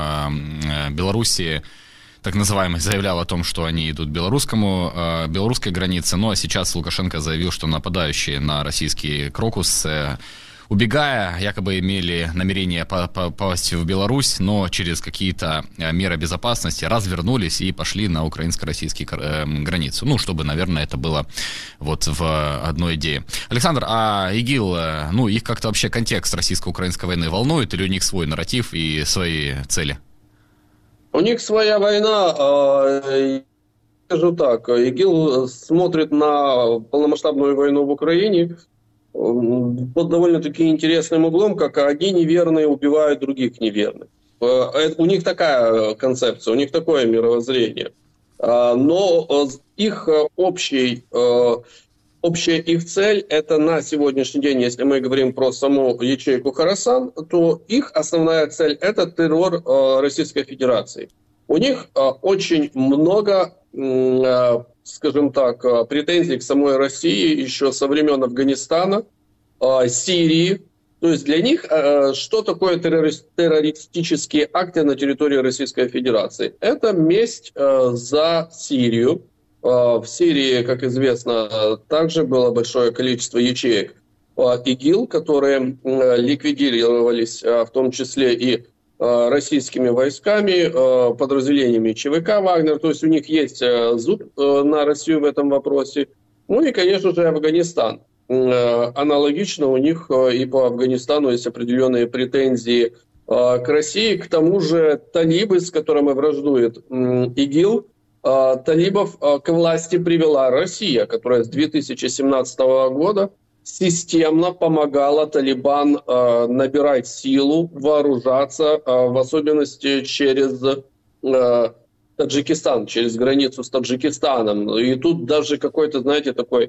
Белоруссии, так называемый, заявлял о том, что они идут к белорусскому, белорусской границе. Ну а сейчас Лукашенко заявил, что нападающие на российский Крокус, убегая, якобы имели намерение попасть в Беларусь, но через какие-то меры безопасности развернулись и пошли на украинско-российскую границу. Ну, чтобы, наверное, это было вот в одной идее. Александр, а ИГИЛ, ну, их как-то вообще контекст российско-украинской войны волнует, или у них свой нарратив и свои цели? У них своя война. Скажу так, ИГИЛ смотрит на полномасштабную войну в Украине под довольно-таки интересным углом, как одни неверные убивают других неверных. У них такая концепция, у них такое мировоззрение. Но их общий общая их цель – это на сегодняшний день, если мы говорим про саму ячейку Хорасан, то их основная цель – это террор э, Российской Федерации. У них э, очень много, э, скажем так, э, претензий к самой России еще со времен Афганистана, э, Сирии. То есть для них э, что такое террорист, террористические акты на территории Российской Федерации? Это месть э, за Сирию. В Сирии, как известно, также было большое количество ячеек ИГИЛ, которые ликвидировались в том числе и российскими войсками, подразделениями ЧВК «Вагнер». То есть у них есть зуб на Россию в этом вопросе. Ну и, конечно же, Афганистан. Аналогично у них и по Афганистану есть определенные претензии к России. К тому же талибы, с которыми враждует ИГИЛ, талибов к власти привела Россия, которая с две тысячи семнадцатого года системно помогала Талибан набирать силу, вооружаться, в особенности через Таджикистан, через границу с Таджикистаном. И тут даже какой-то, знаете, такой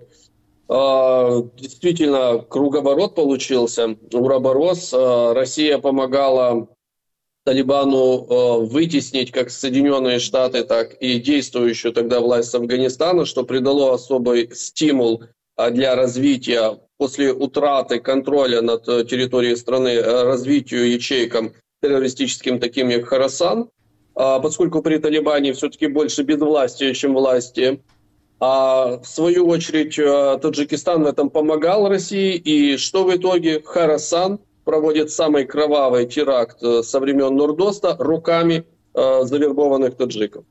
действительно круговорот получился, уроборос. Россия помогала Талибану э, вытеснить как Соединенные Штаты, так и действующую тогда власть Афганистана, что придало особый стимул э, для развития после утраты контроля над э, территорией страны, э, развитию ячейкам террористическим, таким как Хорасан, э, поскольку при Талибане все-таки больше безвластия, чем власти. А в свою очередь э, Таджикистан в этом помогал России, и что в итоге? Хорасан проводит самый кровавый теракт со времен Нордоста руками э, завербованных таджиков.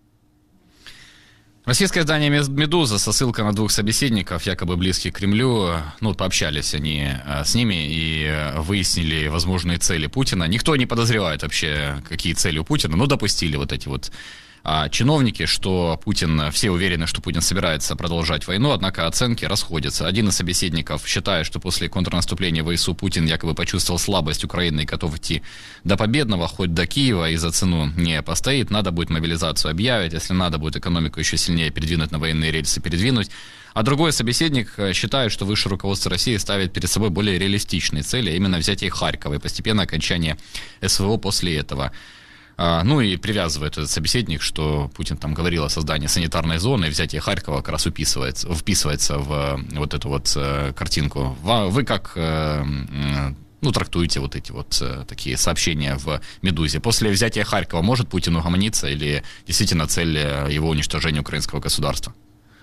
Российское издание «Медуза» со ссылкой на двух собеседников, якобы близких к Кремлю, ну, пообщались они с ними и выяснили возможные цели Путина. Никто не подозревает вообще, какие цели у Путина, но допустили вот эти вот а, чиновники, что Путин, все уверены, что Путин собирается продолжать войну, однако оценки расходятся. Один из собеседников считает, что после контрнаступления ВСУ Путин якобы почувствовал слабость Украины и готов идти до победного, хоть до Киева, и за цену не постоит. Надо будет мобилизацию объявить, если надо будет экономику еще сильнее передвинуть на военные рельсы, передвинуть. А другой собеседник считает, что высшее руководство России ставит перед собой более реалистичные цели, а именно взятие Харькова и постепенное окончание СВО после этого. Ну и привязывает этот собеседник, что Путин там говорил о создании санитарной зоны, и взятие Харькова как раз уписывается, вписывается в вот эту вот картинку. Вы как, ну, трактуете вот эти вот такие сообщения в «Медузе»? После взятия Харькова может Путин угомониться или действительно цель его уничтожения украинского государства?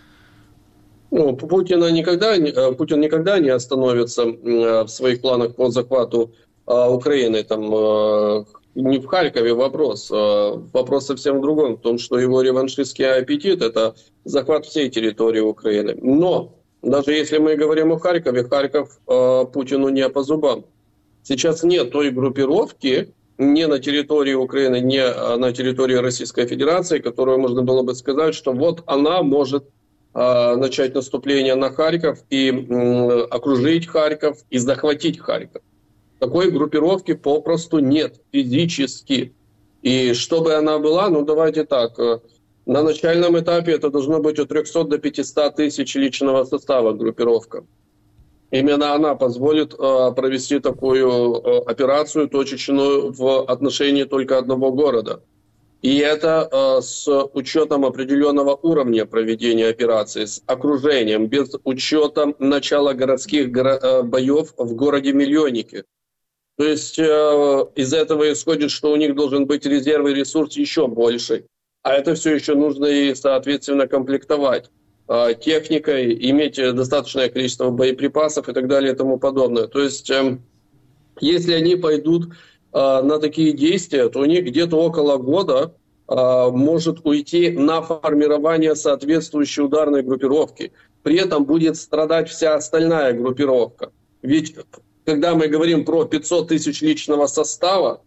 Ну, Путина никогда, Путин никогда не остановится в своих планах по захвату Украины. Там не в Харькове вопрос. Вопрос совсем в другом. В том, что его реваншистский аппетит – это захват всей территории Украины. Но даже если мы говорим о Харькове, Харьков Путину не по зубам. Сейчас нет той группировки не на территории Украины, не на территории Российской Федерации, которую можно было бы сказать, что вот она может начать наступление на Харьков и окружить Харьков и захватить Харьков. Такой группировки попросту нет физически. И чтобы она была, ну давайте так, на начальном этапе это должно быть от трехсот до пятисот тысяч личного состава группировка. Именно она позволит э, провести такую э, операцию точечную в отношении только одного города. И это э, с учетом определенного уровня проведения операции, с окружением, без учета начала городских горо- э, боев в городе-миллионнике. То есть э, из этого исходит, что у них должен быть резерв и ресурс еще больше. А это все еще нужно и, соответственно, комплектовать э, техникой, иметь достаточное количество боеприпасов и так далее и тому подобное. То есть э, если они пойдут э, на такие действия, то у них где-то около года э, может уйти на формирование соответствующей ударной группировки. При этом будет страдать вся остальная группировка. Ведь когда мы говорим про пятьсот тысяч личного состава,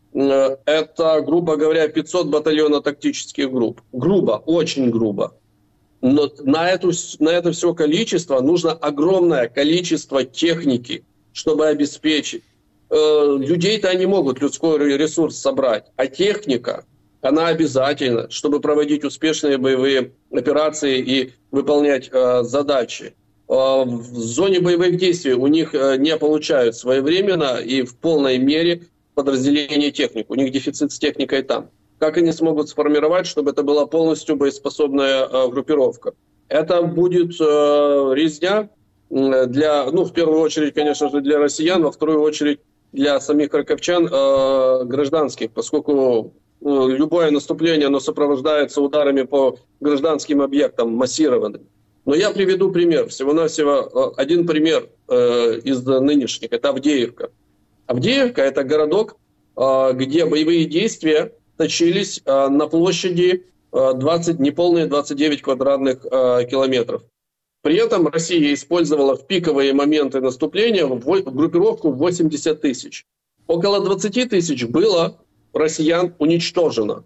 это, грубо говоря, пятьсот батальонно-тактических групп. Грубо, очень грубо. Но на, эту, на это все количество нужно огромное количество техники, чтобы обеспечить. Людей-то они могут людской ресурс собрать, а техника, она обязательна, чтобы проводить успешные боевые операции и выполнять задачи. в зоне боевых действий у них не получают своевременно и в полной мере подразделение техник. У них дефицит с техникой там. Как они смогут сформировать, чтобы это была полностью боеспособная группировка? Это будет резня для, ну, в первую очередь, конечно же, для россиян, во вторую очередь для самих харьковчан гражданских, поскольку любое наступление, оно сопровождается ударами по гражданским объектам, массированным. Но я приведу пример, всего-навсего один пример э, из нынешних, это Авдеевка. Авдеевка – это городок, э, где боевые действия точились э, на площади э, двадцать, неполные двадцать девять квадратных э, километров. При этом Россия использовала в пиковые моменты наступления в, в группировку восемьдесят тысяч. Около двадцать тысяч было россиян уничтожено.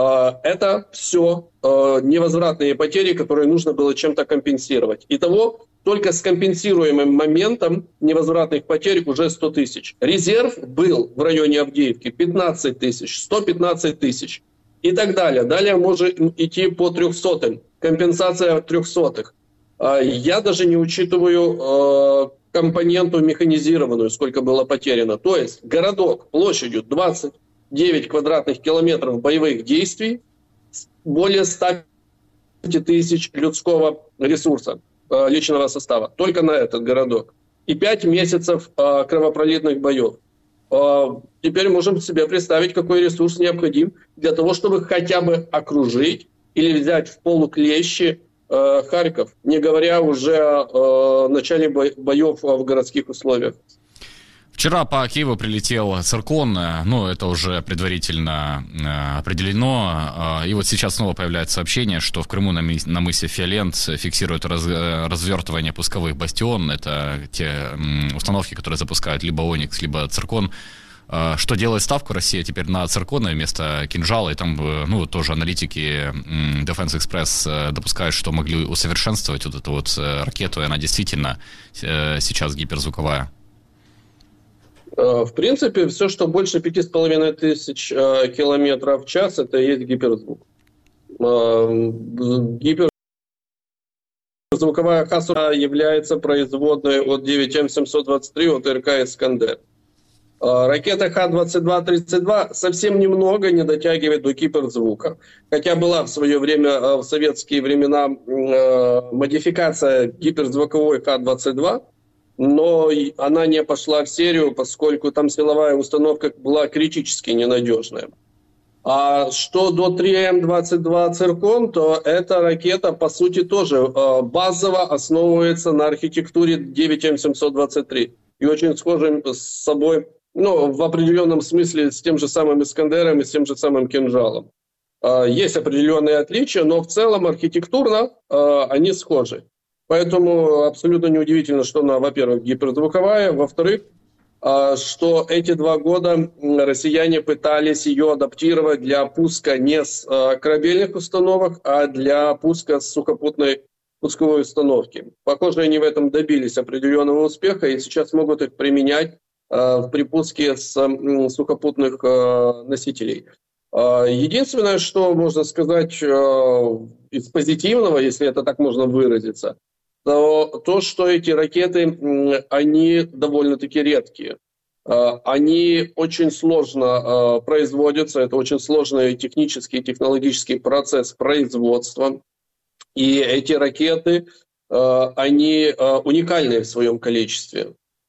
Это все невозвратные потери, которые нужно было чем-то компенсировать. Итого, только с компенсируемым моментом невозвратных потерь уже сто тысяч. Резерв был в районе Авдеевки пятнадцать тысяч, сто пятнадцать тысяч и так далее. Далее может идти по трехсотым, компенсация трехсотых. Я даже не учитываю компоненту механизированную, сколько было потеряно. То есть городок площадью двадцать девять квадратных километров боевых действий, более ста тысяч людского ресурса, личного состава, только на этот городок. И пять месяцев кровопролитных боев. Теперь можем себе представить, какой ресурс необходим для того, чтобы хотя бы окружить или взять в полуклещи Харьков, не говоря уже о начале боев в городских условиях. Вчера по Киеву прилетел «Циркон», ну, это уже предварительно э, определено, э, и вот сейчас снова появляется сообщение, что в Крыму на, ми- на мысе Фиолент фиксируют раз- развертывание пусковых бастион, это те э, установки, которые запускают либо «Оникс», либо «Циркон». Э, что делает ставку Россия теперь на «Цирконы» вместо «Кинжала», и там, э, ну, тоже аналитики э, Defense Express э, допускают, что могли усовершенствовать вот эту вот э, ракету, и она действительно э, сейчас гиперзвуковая. В принципе, все, что больше пяти с половиной тысяч километров в час, это и есть гиперзвук. Гиперзвуковая хасура является производной от девять эм семьсот двадцать три от РК «Искандер». Ракета Х двадцать два тридцать два совсем немного не дотягивает до гиперзвука. Хотя была в свое время, в советские времена, модификация гиперзвуковой Х двадцать два, но она не пошла в серию, поскольку там силовая установка была критически ненадежная. А что до три эм двадцать два «Циркон», то эта ракета, по сути, тоже базово основывается на архитектуре девять эм семьсот двадцать три. И очень схожим с собой, ну, в определенном смысле, с тем же самым «Искандером» и с тем же самым «Кинжалом». Есть определенные отличия, но в целом архитектурно они схожи. Поэтому абсолютно неудивительно, что она, во-первых, гиперзвуковая, во-вторых, что эти два года россияне пытались ее адаптировать для пуска не с корабельных установок, а для пуска с сухопутной пусковой установки. Похоже, они в этом добились определенного успеха и сейчас могут их применять при пуске с сухопутных носителей. Единственное, что можно сказать из позитивного, если это так можно выразиться, то, то что эти ракеты, они довольно-таки редкие. Они очень сложно производятся, это очень сложный технический и технологический процесс производства. И эти ракеты, они уникальные в своем количестве.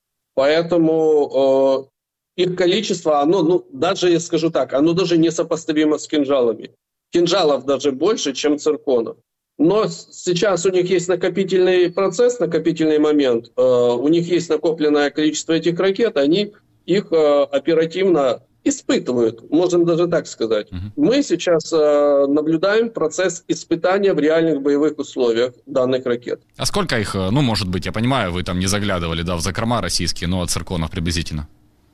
Поэтому их количество, оно, ну, даже, я скажу так, оно даже не сопоставимо с кинжалами. Кинжалов даже больше, чем цирконов. Но сейчас у них есть накопительный процесс, накопительный момент. У них есть накопленное количество этих ракет, они их оперативно испытывают, можем даже так сказать. Uh-huh. Мы сейчас наблюдаем процесс испытания в реальных боевых условиях данных ракет. А сколько их, ну, может быть, я понимаю, вы там не заглядывали, да, в закрома российские, но от цирконов приблизительно?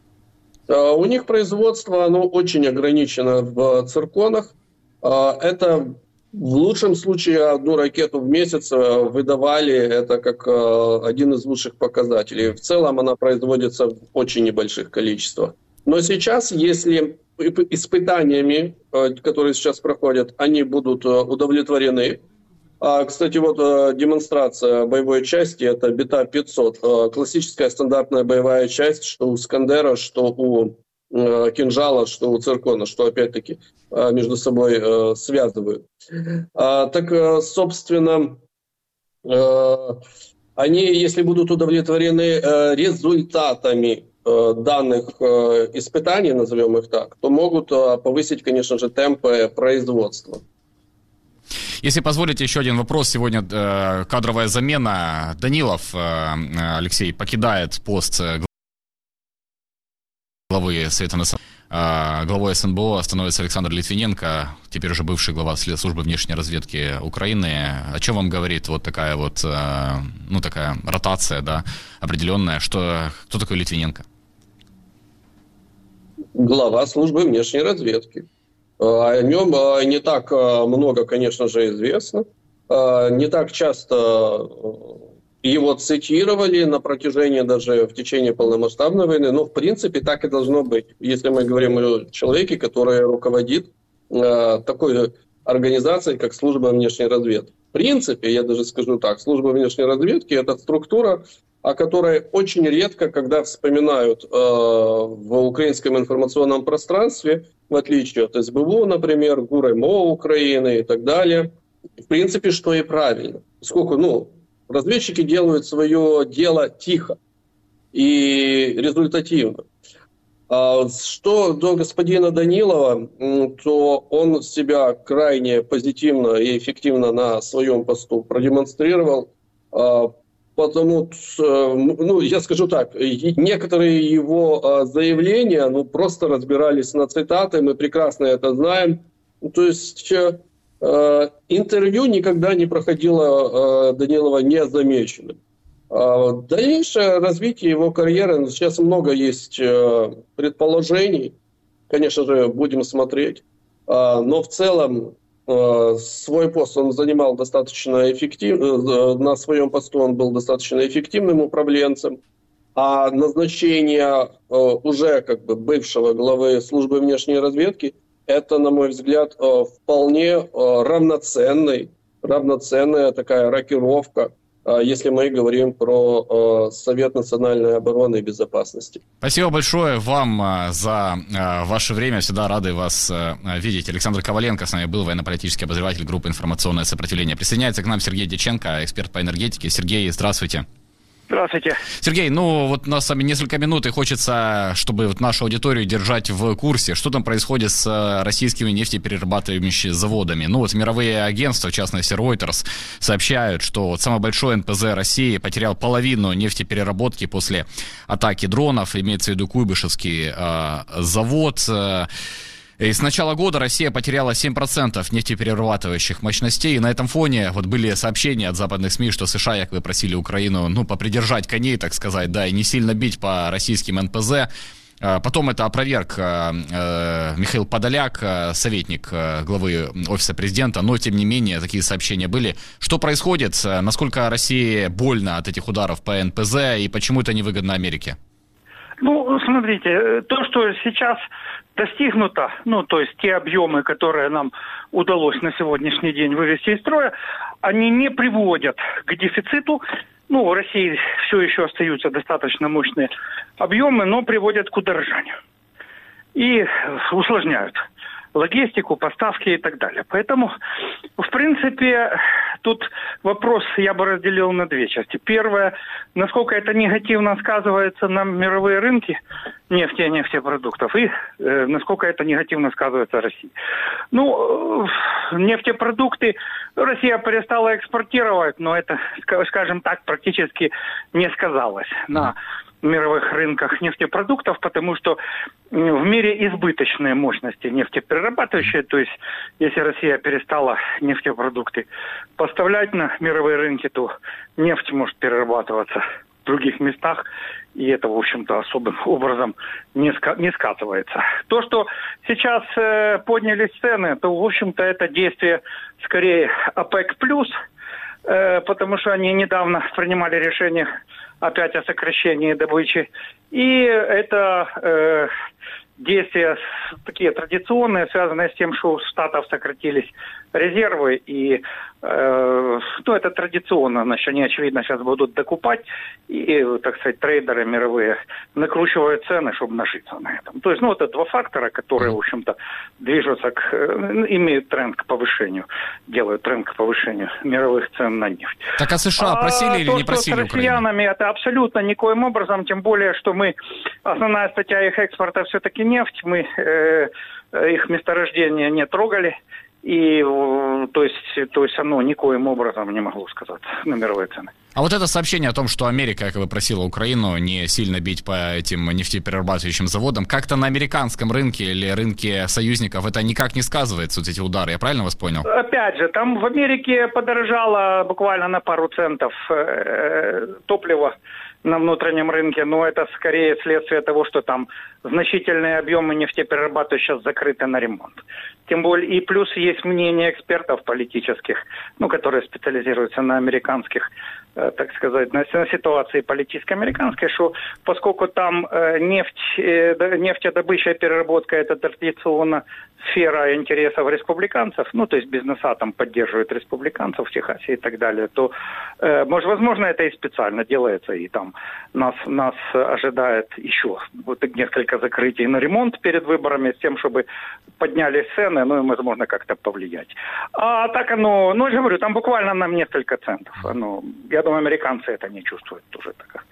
У них производство, оно очень ограничено в цирконах. Это в лучшем случае одну ракету в месяц выдавали, это как один из лучших показателей. В целом она производится в очень небольших количествах. Но сейчас, если испытаниями, которые сейчас проходят, они будут удовлетворены, А, кстати, вот э, демонстрация боевой части, это Бета пятьсот. Э, классическая стандартная боевая часть, что у Скандера, что у э, Кинжала, что у Циркона, что опять-таки э, между собой э, связывают. А, так, э, собственно, э, они, если будут удовлетворены э, результатами э, данных э, испытаний, назовем их так, то могут э, повысить, конечно же, темпы производства. Если позволите, еще один вопрос. Сегодня э, кадровая замена. Данилов э, Алексей покидает пост главы Совета национальной э, главой СНБО становится Александр Литвиненко, теперь уже бывший глава службы внешней разведки Украины. О чем вам говорит вот такая вот, э, ну такая ротация, да, определенная? Что, кто такой Литвиненко? Глава службы внешней разведки. О нем не так много, конечно же, известно. Не так часто его цитировали на протяжении даже в течение полномасштабной войны, но в принципе так и должно быть. Если мы говорим о человеке, который руководит такой организацией, как служба внешней разведки. В принципе, я даже скажу так, служба внешней разведки – это структура, о которой очень редко, когда вспоминают э, в украинском информационном пространстве, в отличие от СБУ, например, ГУРМО Украины и так далее. В принципе, что и правильно. Поскольку, ну, разведчики делают свое дело тихо и результативно. А что до господина Данилова, то он себя крайне позитивно и эффективно на своем посту продемонстрировал. Потому, ну, я скажу так, некоторые его заявления, ну, просто разбирались на цитаты, мы прекрасно это знаем. То есть интервью никогда не проходило Данилова незамеченным. Дальнейшее развитие его карьеры, сейчас много есть предположений, конечно же, будем смотреть, но в целом свой пост он занимал достаточно эффективно, на своем посту он был достаточно эффективным управленцем, а назначение уже как бы бывшего главы службы внешней разведки это, на мой взгляд, вполне равноценный, равноценная такая рокировка, если мы говорим про э, Совет национальной обороны и безопасности. Спасибо большое вам э, за э, ваше время. Всегда рады вас э, видеть. Александр Коваленко с нами был, военно-политический обозреватель группы «Информационное сопротивление». Присоединяется к нам Сергей Дьяченко, эксперт по энергетике. Сергей, здравствуйте. Здравствуйте. Сергей, ну вот у нас с вами несколько минут, и хочется, чтобы вот нашу аудиторию держать в курсе, что там происходит с российскими нефтеперерабатывающими заводами. Ну вот мировые агентства, в частности Reuters, сообщают, что вот самый большой эн пэ зэ России потерял половину нефтепереработки после атаки дронов, имеется в виду Куйбышевский э, завод. И с начала года Россия потеряла семь процентов нефтеперерабатывающих мощностей. И на этом фоне вот были сообщения от западных СМИ, что США якобы просили Украину, ну, попридержать коней, так сказать, да, и не сильно бить по российским эн пэ зэ. Потом это опроверг э, Михаил Подоляк, советник главы Офиса президента, но, тем не менее, такие сообщения были. Что происходит? Насколько России больно от этих ударов по эн пэ зэ и почему это невыгодно Америке? Ну, смотрите, то, что сейчас достигнуто, ну, то есть те объемы, которые нам удалось на сегодняшний день вывести из строя, они не приводят к дефициту. Ну, в России все еще остаются достаточно мощные объемы, но приводят к удорожанию. И усложняют логистику, поставки и так далее. Поэтому, в принципе, тут вопрос я бы разделил на две части. Первое, насколько это негативно сказывается на мировые рынки нефти и нефтепродуктов, и э, насколько это негативно сказывается России. Ну, э, нефтепродукты Россия перестала экспортировать, но это, скажем так, практически не сказалось на мировых рынках нефтепродуктов, потому что в мире избыточные мощности нефтеперерабатывающие, то есть если Россия перестала нефтепродукты поставлять на мировые рынки, то нефть может перерабатываться в других местах, и это, в общем-то, особым образом не, ска- не скатывается. То, что сейчас э, поднялись цены, то, в общем-то, это действие скорее ОПЕК+, э, потому что они недавно принимали решение опять о сокращении добычи. И это э, действия такие традиционные, связанные с тем, что у Штатов сократились резервы, и э, ну, это традиционно, значит, они, очевидно, сейчас будут докупать, и, так сказать, трейдеры мировые накручивают цены, чтобы нажиться на этом. То есть, ну, это два фактора, которые, в общем-то, движутся, к, имеют тренд к повышению, делают тренд к повышению мировых цен на нефть. Так а США просили а или то, не просили Украину? С россиянами это абсолютно никоим образом, тем более, что мы, основная статья их экспорта все-таки нефть, мы э, их месторождения не трогали, и то есть, то есть оно никоим образом не могло сказаться на мировые цены. А вот это сообщение о том, что Америка якобы просила Украину не сильно бить по этим нефтеперерабатывающим заводам, как-то на американском рынке или рынке союзников это никак не сказывается, вот эти удары, я правильно вас понял? Опять же, там в Америке подорожало буквально на пару центов э, топливо на внутреннем рынке, но это скорее следствие того, что там значительные объемы нефтеперерабатывающих сейчас закрыты на ремонт. Тем более, и плюс есть мнение экспертов политических, ну, которые специализируются на американских, э, так сказать, на, на ситуации политической американской, что поскольку там э, нефть, э, нефтедобыча и переработка – это традиционно сфера интересов республиканцев, ну, то есть бизнеса там поддерживают республиканцев в Техасе и так далее, то, э, может, возможно, это и специально делается, и там нас, нас ожидает еще вот несколько закрытий на ремонт перед выборами с тем, чтобы поднялись цены, ну, и, возможно, как-то повлиять. А так оно, ну, я же говорю, там буквально нам несколько центов. Оно, я думаю, американцы это не чувствуют тоже так.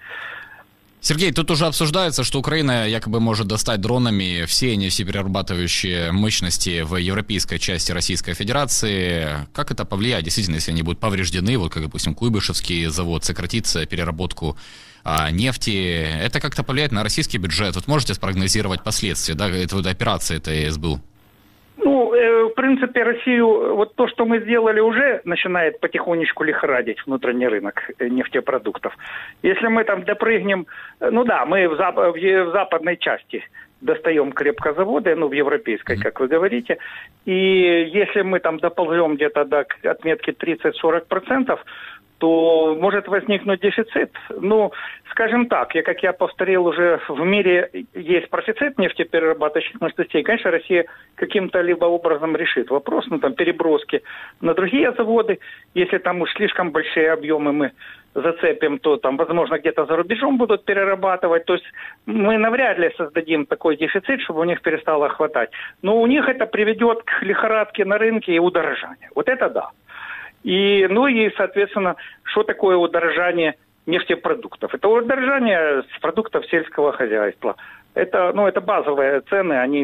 Сергей, тут уже обсуждается, что Украина якобы может достать дронами все нефтеперерабатывающие мощности в европейской части Российской Федерации. Как это повлияет, действительно, если они будут повреждены, вот как, допустим, Куйбышевский завод, сократится переработку а, нефти, это как-то повлияет на российский бюджет? Вот можете спрогнозировать последствия, да, этой вот операции этой СБУ? Ну, э, в принципе, Россию, вот то, что мы сделали, уже начинает потихонечку лихорадить внутренний рынок нефтепродуктов. Если мы там допрыгнем, ну да, мы в, зап- в западной части достаем крепко заводы, ну, в европейской, как вы говорите, и если мы там доползем где-то до отметки тридцать-сорок процентов, то может возникнуть дефицит. Ну, скажем так, я, как я повторил уже, в мире есть профицит нефтеперерабатывающих мощностей. Конечно, Россия каким-то либо образом решит вопрос, ну, там, переброски на другие заводы. Если там уж слишком большие объемы мы зацепим, то там, возможно, где-то за рубежом будут перерабатывать. То есть мы навряд ли создадим такой дефицит, чтобы у них перестало хватать. Но у них это приведет к лихорадке на рынке и удорожанию. Вот это да. И, ну и, соответственно, что такое удорожание нефтепродуктов? Это удорожание продуктов сельского хозяйства. Это, ну, это базовые цены, они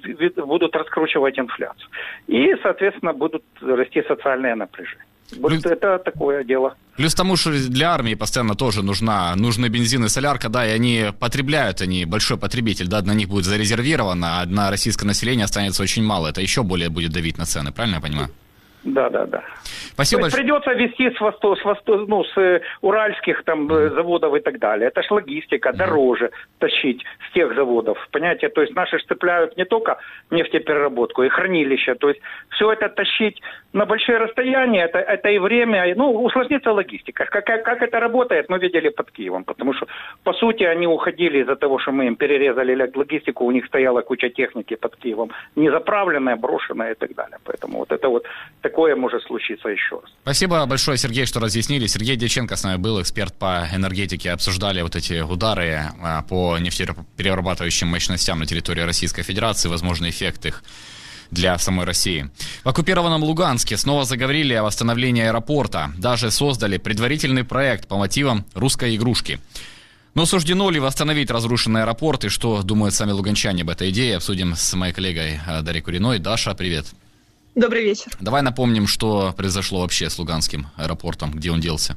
будут раскручивать инфляцию. И, соответственно, будут расти социальные напряжения. Вот плюс, это такое дело. Плюс тому, что для армии постоянно тоже нужна, нужны бензин и солярка, да, и они потребляют, они большой потребитель, да, на них будет зарезервировано, а на российское население останется очень мало. Это еще более будет давить на цены, правильно я понимаю? Да, да, да. Спасибо. То есть придется везти с, восто, с, восто, ну, с э, уральских там mm-hmm. заводов и так далее. Это ж логистика, mm-hmm. дороже тащить с тех заводов. Понимаете, то есть наши цепляют не только нефтепереработку и хранилища. То есть все это тащить на большие расстояния, это, это и время, ну, усложнится логистика. Как, как, как это работает, мы видели под Киевом. Потому что, по сути, они уходили из-за того, что мы им перерезали логистику, у них стояла куча техники под Киевом, незаправленная, брошенная и так далее. Поэтому вот это вот такое может случиться еще раз. Спасибо большое, Сергей, что разъяснили. Сергей Дьяченко с нами был, эксперт по энергетике. Обсуждали вот эти удары по нефтеперерабатывающим мощностям на территории Российской Федерации, возможный эффект их для самой России. В оккупированном Луганске снова заговорили о восстановлении аэропорта. Даже создали предварительный проект по мотивам русской игрушки. Но суждено ли восстановить разрушенный аэропорт и что думают сами луганчане об этой идее, обсудим с моей коллегой Дарьей Куриной. Даша, привет. Добрый вечер. Давай напомним, что произошло вообще с Луганским аэропортом, где он делся.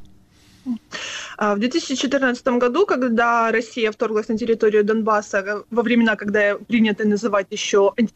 В две тысячи четырнадцатом году, когда Россия вторглась на территорию Донбасса, во времена, когда принято называть еще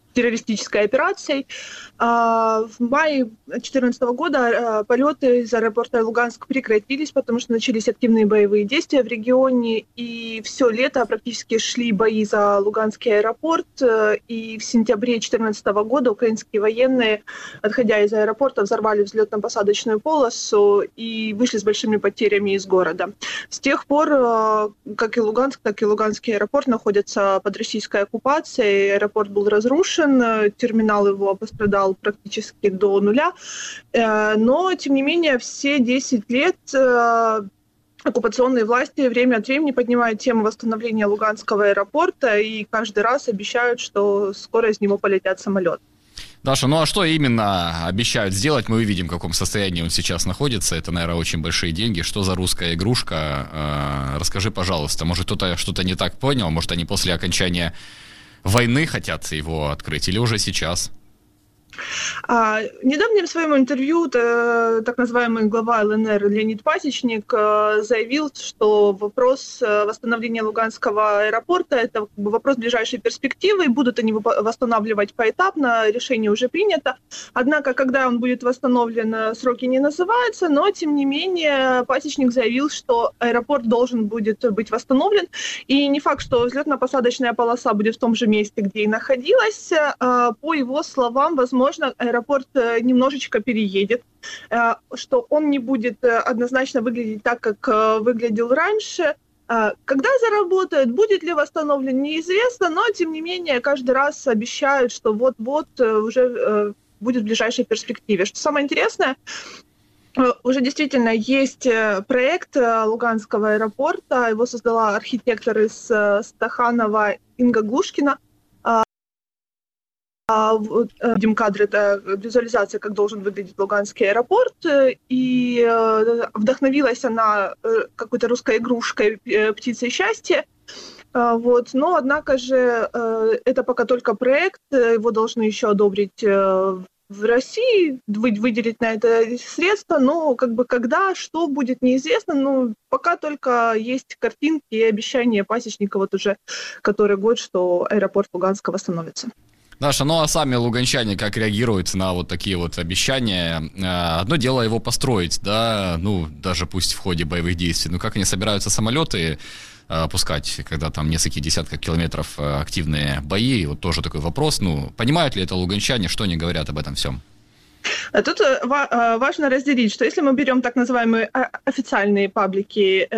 террористической операцией. В мае две тысячи четырнадцатого года полеты из аэропорта Луганск прекратились, потому что начались активные боевые действия в регионе, и все лето практически шли бои за Луганский аэропорт, и в сентябре две тысячи четырнадцатого года украинские военные, отходя из аэропорта, взорвали взлетно-посадочную полосу и вышли с большими потерями из города. С тех пор, как и Луганск, так и Луганский аэропорт находятся под российской оккупацией, аэропорт был разрушен, терминал его пострадал практически до нуля, но, тем не менее, все десять лет оккупационные власти время от времени поднимают тему восстановления Луганского аэропорта и каждый раз обещают, что скоро из него полетят самолеты. Даша, ну а что именно обещают сделать? Мы увидим, в каком состоянии он сейчас находится. Это, наверное, очень большие деньги. Что за русская игрушка? Расскажи, пожалуйста. Может, кто-то что-то не так понял? Может, они после окончания войны хотят его открыть или уже сейчас? А, недавно в своем интервью та, так называемый глава ЛНР Леонид Пасечник а, заявил, что вопрос восстановления Луганского аэропорта – это как бы вопрос ближайшей перспективы, и будут они восстанавливать поэтапно, решение уже принято. Однако, когда он будет восстановлен, сроки не называются, но, тем не менее, Пасечник заявил, что аэропорт должен будет быть восстановлен, и не факт, что взлетно-посадочная полоса будет в том же месте, где и находилась. А, по его словам, возможно, Возможно, аэропорт немножечко переедет, что он не будет однозначно выглядеть так, как выглядел раньше. Когда заработает, будет ли восстановлен, неизвестно, но, тем не менее, каждый раз обещают, что вот-вот уже будет в ближайшей перспективе. Что самое интересное, уже действительно есть проект Луганского аэропорта, его создала архитектор из Стаханова Инга Глушкина. Видим кадры, это визуализация, как должен выглядеть Луганский аэропорт, и вдохновилась она какой-то русской игрушкой «Птицей счастья». Вот. Но, однако же, это пока только проект, его должны еще одобрить в России, выделить на это средства, но как бы когда, что будет, неизвестно, но пока только есть картинки и обещания Пасечника вот уже который год, что аэропорт Луганска восстановится. Даша, ну а сами луганчане как реагируют на вот такие вот обещания? Одно дело его построить, да, ну, даже пусть в ходе боевых действий, но как они собираются самолеты пускать, когда там несколько десятков километров активные бои, вот тоже такой вопрос, ну, понимают ли это луганчане, что они говорят об этом всем? Тут важно разделить, что если мы берем так называемые официальные паблики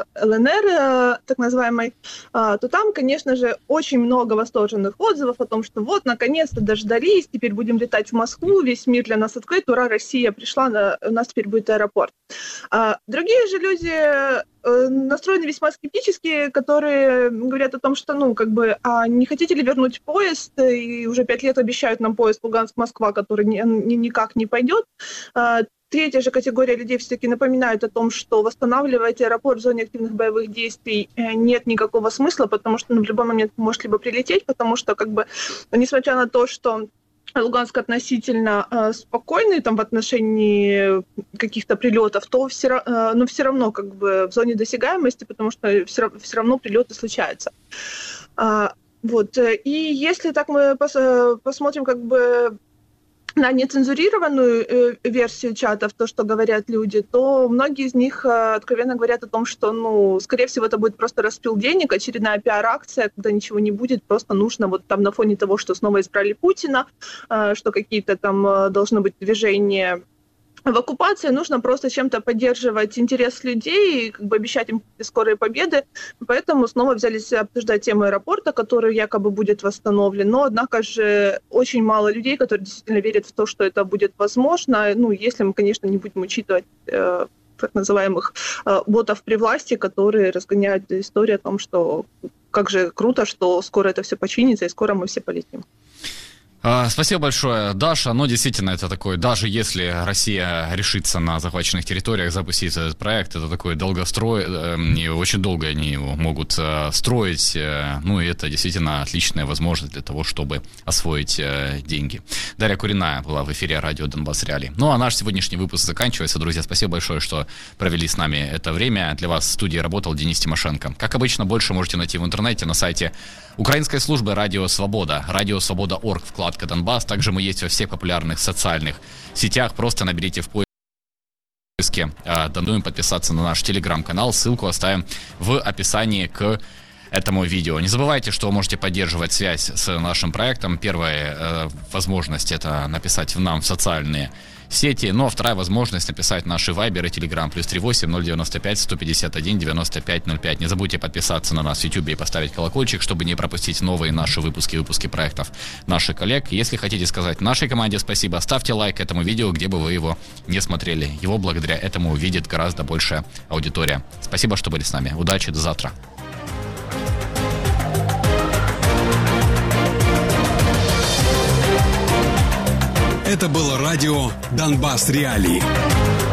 ЛНР, так называемой, то там, конечно же, очень много восторженных отзывов о том, что вот, наконец-то дождались, теперь будем летать в Москву, весь мир для нас открыт, ура, Россия пришла, у нас теперь будет аэропорт. Другие же люди настроены весьма скептически, которые говорят о том, что, ну, как бы, а не хотите ли вернуть поезд, и уже пять лет обещают нам поезд Луганск-Москва, который ни, ни, никак не пойдет. Третья же категория людей все-таки напоминает о том, что восстанавливать аэропорт в зоне активных боевых действий нет никакого смысла, потому что ну, в любой момент может либо прилететь, потому что, как бы, несмотря на то, что Луганск относительно э, спокойный там, в отношении каких-то прилетов, то все, э, но все равно как бы в зоне досягаемости, потому что все, все равно прилеты случаются. А, вот. И если так мы пос, посмотрим как бы на нецензурированную э, версию чатов, то, что говорят люди, то многие из них э, откровенно говорят о том, что, ну, скорее всего, это будет просто распил денег, очередная пиар-акция, когда ничего не будет, просто нужно вот там на фоне того, что снова избрали Путина, э, что какие-то там э, должны быть движения в оккупации, нужно просто чем-то поддерживать интерес людей, как бы обещать им скорые победы. Поэтому снова взялись обсуждать тему аэропорта, который якобы будет восстановлен. Но, однако же, очень мало людей, которые действительно верят в то, что это будет возможно. Ну, если мы, конечно, не будем учитывать э, так называемых э, ботов при власти, которые разгоняют историю о том, что как же круто, что скоро это все починится и скоро мы все полетим. Спасибо большое, Даша. Но действительно, это такой, даже если Россия решится на захваченных территориях запустить этот проект, это такой долгострой, и очень долго они его могут строить. Ну, и это действительно отличная возможность для того, чтобы освоить деньги. Дарья Куриная была в эфире радио Донбасс Реалии. Ну, а наш сегодняшний выпуск заканчивается. Друзья, спасибо большое, что провели с нами это время. Для вас в студии работал Денис Тимошенко. Как обычно, больше можете найти в интернете на сайте украинской службы «Радио Свобода», радио свобода точка орг, вкладка «Донбасс». Также мы есть во всех популярных социальных сетях. Просто наберите в поиске «Донбасс», подписаться на наш телеграм-канал. Ссылку оставим в описании к этому видео. Не забывайте, что вы можете поддерживать связь с нашим проектом. Первая э, возможность — это написать нам в социальные сети. Ну а вторая возможность — написать наши вайберы, телеграм, плюс три восемь ноль девяносто пять сто пятьдесят один девяносто пять ноль пять. Не забудьте подписаться на нас в YouTube и поставить колокольчик, чтобы не пропустить новые наши выпуски, выпуски проектов наших коллег. Если хотите сказать нашей команде спасибо, ставьте лайк этому видео, где бы вы его не смотрели. Его благодаря этому увидит гораздо большая аудитория. Спасибо, что были с нами. Удачи, до завтра. Это было радио «Донбасс Реалии».